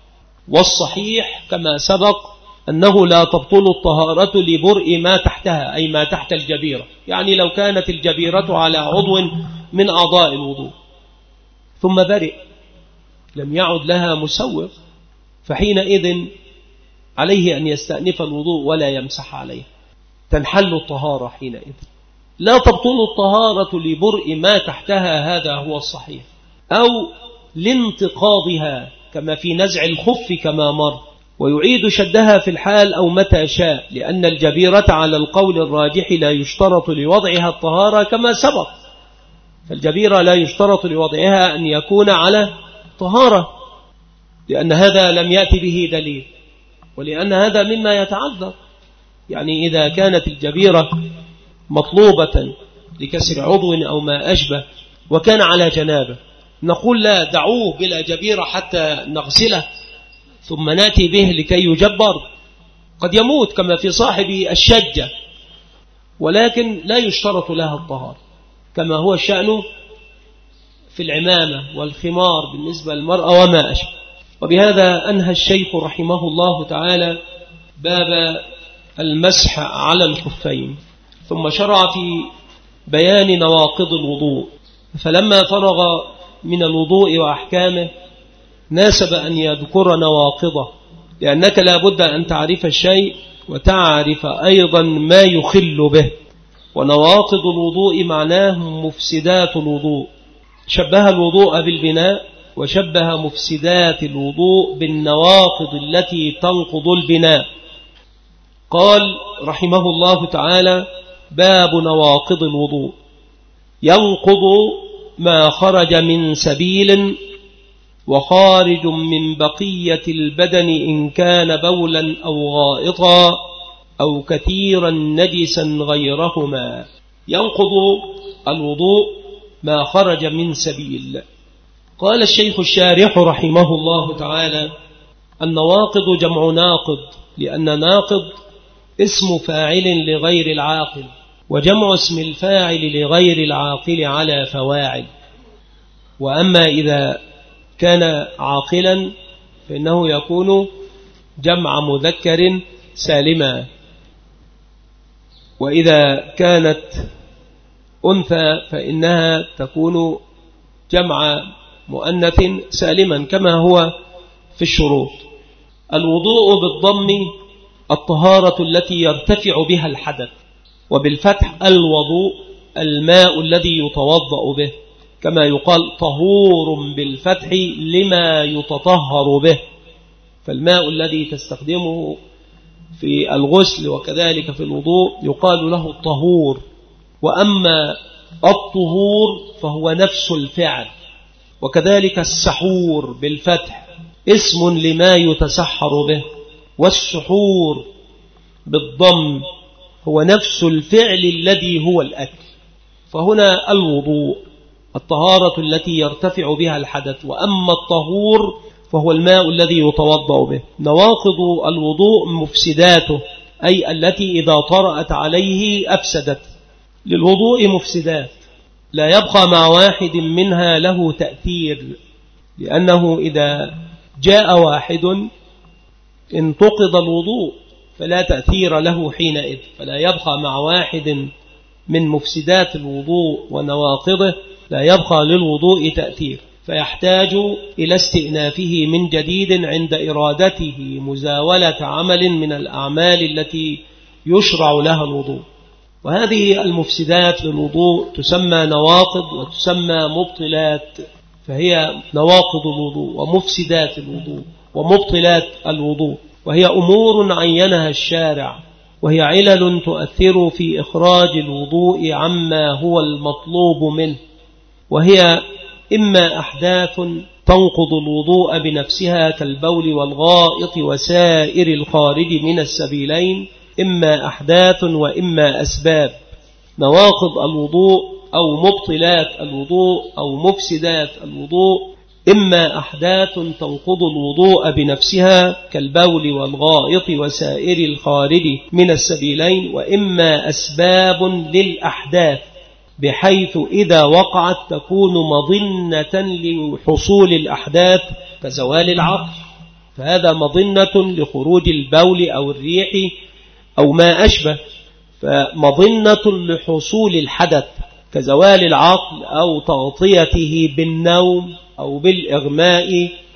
والصحيح كما سبق أنه لا تبطل الطهارة لبرء ما تحتها، أي ما تحت الجبيرة، يعني لو كانت الجبيرة على عضو من أعضاء الوضوء ثم برئ لم يعد لها مسوغ، فحينئذ عليه أن يستأنف الوضوء ولا يمسح عليه، تنحل الطهارة حينئذ. لا تبطل الطهارة لبرء ما تحتها، هذا هو الصحيح، أو لانتقاضها كما في نزع الخف كما مر، ويعيد شدها في الحال أو متى شاء، لأن الجبيرة على القول الراجح لا يشترط لوضعها الطهارة كما سبق، فالجبيرة لا يشترط لوضعها أن يكون على طهارة، لأن هذا لم يأتي به دليل، ولأن هذا مما يتعذر. يعني إذا كانت الجبيرة مطلوبة لكسر عضو أو ما أشبه وكان على جنابه، نقول لا، دعوه بلا جبيرة حتى نغسله ثم نأتي به لكي يجبر، قد يموت كما في صاحب الشجة، ولكن لا يشترط لها الطهارة، كما هو الشأن في العمامة والخمار بالنسبة للمرأة وما أشبه. وبهذا أنهى الشيخ رحمه الله تعالى باب المسح على الخفين، ثم شرع في بيان نواقض الوضوء. فلما فرغ من الوضوء وأحكامه ناسب أن يذكر نواقضه، لأنك لا بد أن تعرف الشيء وتعرف أيضا ما يخل به. ونواقض الوضوء معناه مفسدات الوضوء، شبه الوضوء بالبناء، وشبه مفسدات الوضوء بالنواقض التي تنقض البناء. قال رحمه الله تعالى: باب نواقض الوضوء. ينقض ما خرج من سبيل وخارج من بقية البدن إن كان بولا أو غائطا أو كثيرا نجسا غيرهما. ينقض الوضوء ما خرج من سبيل. قال الشيخ الشارح رحمه الله تعالى: النواقض جمع ناقض، لأن ناقض اسم فاعل لغير العاقل، وجمع اسم الفاعل لغير العاقل على فواعل. وأما إذا كان عاقلا فإنه يكون جمع مذكر سالما، وإذا كانت أنثى فإنها تكون جمع مؤنث سالما كما هو في الشروط. الوضوء بالضم الطهارة التي يرتفع بها الحدث، وبالفتح الوضوء الماء الذي يتوضأ به، كما يقال طهور بالفتح لما يتطهر به، فالماء الذي تستخدمه في الغسل وكذلك في الوضوء يقال له الطهور. وأما الطهور فهو نفس الفعل. وكذلك السحور بالفتح اسم لما يتسحر به، والسحور بالضم هو نفس الفعل الذي هو الأكل. فهنا الوضوء الطهارة التي يرتفع بها الحدث، وأما الطهور فهو الماء الذي يتوضأ به. نواقض الوضوء مفسداته، أي التي إذا طرأت عليه أفسدت. للوضوء مفسدات لا يبقى مع واحد منها له تأثير، لأنه إذا جاء واحد انتقض الوضوء فلا تأثير له حينئذ، فلا يبقى مع واحد من مفسدات الوضوء ونواقضه لا يبقى للوضوء تأثير، فيحتاج إلى استئنافه من جديد عند إرادته مزاولة عمل من الأعمال التي يشرع لها الوضوء. وهذه المفسدات للوضوء تسمى نواقض وتسمى مبطلات، فهي نواقض الوضوء ومفسدات الوضوء ومبطلات الوضوء، وهي أمور عينها الشارع، وهي علل تؤثر في إخراج الوضوء عما هو المطلوب منه. وهي إما أحداث تنقض الوضوء بنفسها كالبول والغائط وسائر الخارج من السبيلين، إما أحداث وإما أسباب. نواقض الوضوء أو مبطلات الوضوء أو مفسدات الوضوء إما أحداث تنقض الوضوء بنفسها كالبول والغائط وسائر الخارج من السبيلين، وإما أسباب للأحداث بحيث إذا وقعت تكون مظنة لحصول الأحداث كزوال العقل، فهذا مظنة لخروج البول أو الريح أو ما أشبه، فمظنة لحصول الحدث كزوال العقل أو تغطيته بالنوم أو بالإغماء،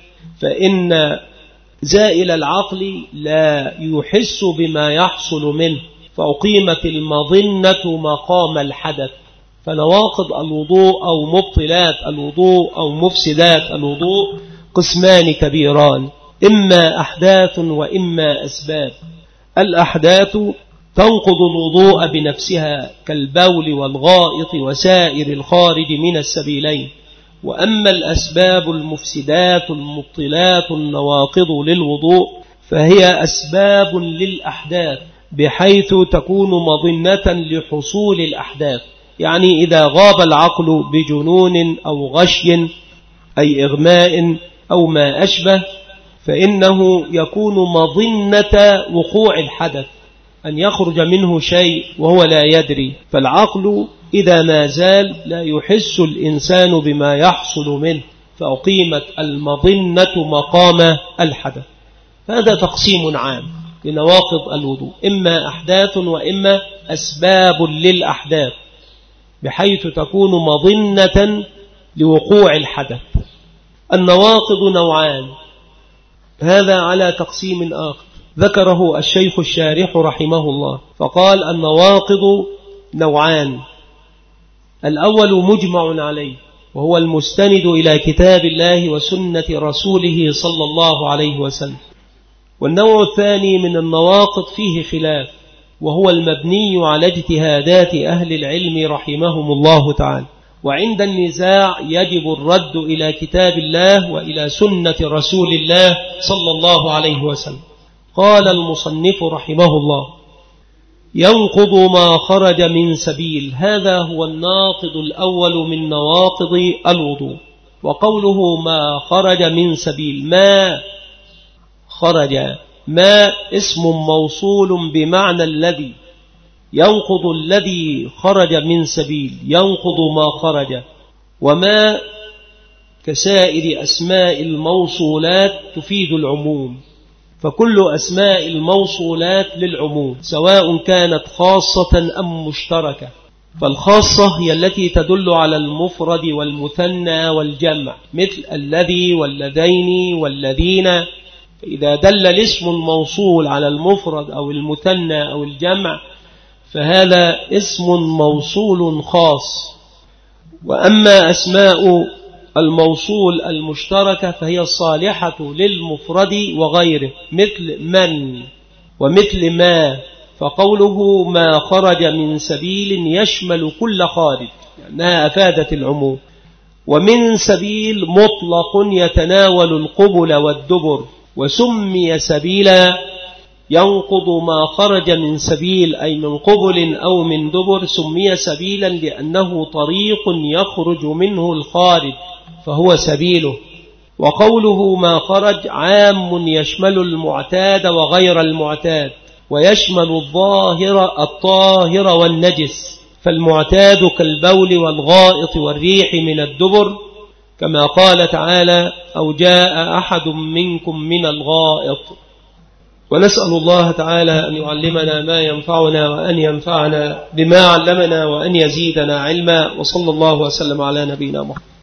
فإن زائل العقل لا يحس بما يحصل منه، فأقيمت المظنة مقام الحدث. فنواقض الوضوء أو مبطلات الوضوء أو مفسدات الوضوء قسمان كبيران، إما أحداث وإما أسباب. الأحداث تنقض الوضوء بنفسها كالبول والغائط وسائر الخارج من السبيلين، وأما الأسباب المفسدات المبطلات النواقض للوضوء فهي أسباب للأحداث بحيث تكون مظنة لحصول الأحداث، يعني إذا غاب العقل بجنون أو غشي أي إغماء أو ما أشبه فإنه يكون مظنة وقوع الحدث، أن يخرج منه شيء وهو لا يدري، فالعقل إذا ما زال لا يحس الإنسان بما يحصل منه، فأقيمت المظنة مقام الحدث. هذا تقسيم عام لنواقض الوضوء، إما أحداث وإما أسباب للأحداث بحيث تكون مظنة لوقوع الحدث. النواقض نوعان، هذا على تقسيم آخر ذكره الشيخ الشارح رحمه الله، فقال النواقض نوعان: الأول مجمع عليه وهو المستند إلى كتاب الله وسنة رسوله صلى الله عليه وسلم، والنوع الثاني من النواقض فيه خلاف وهو المبني على اجتهادات أهل العلم رحمهم الله تعالى، وعند النزاع يجب الرد إلى كتاب الله وإلى سنة رسول الله صلى الله عليه وسلم. قال المصنف رحمه الله: ينقض ما خرج من سبيل، هذا هو الناقض الأول من نواقض الوضوء. وقوله ما خرج من سبيل، ما خرج، ما اسم موصول بمعنى الذي، ينقض الذي خرج من سبيل، ينقض ما خرج. وما كسائر أسماء الموصولات تفيد العموم، فكل أسماء الموصولات للعموم سواء كانت خاصة أم مشتركة، فالخاصة هي التي تدل على المفرد والمثنى والجمع، مثل الذي واللذين والذين. إذا دل الاسم الموصول على المفرد أو المثنى أو الجمع فهذا اسم موصول خاص. وأما أسماء الموصول المشتركة فهي الصالحة للمفرد وغيره، مثل من ومثل ما، فقوله ما خرج من سبيل يشمل كل خارج لأنها أفادت العموم. ومن سبيل مطلق يتناول القبل والدبر، وسمي سبيلا ينقض ما خرج من سبيل أي من قبل أو من دبر، سمي سبيلا لأنه طريق يخرج منه الخارج فهو سبيله. وقوله ما خرج عام يشمل المعتاد وغير المعتاد، ويشمل الظاهر الطاهر والنجس، فالمعتاد كالبول والغائط والريح من الدبر، كما قال تعالى: أو جاء أحد منكم من الغائط. ونسأل الله تعالى أن يعلمنا ما ينفعنا وأن ينفعنا بما علمنا وأن يزيدنا علما، وصلى الله وسلم على نبينا محمد.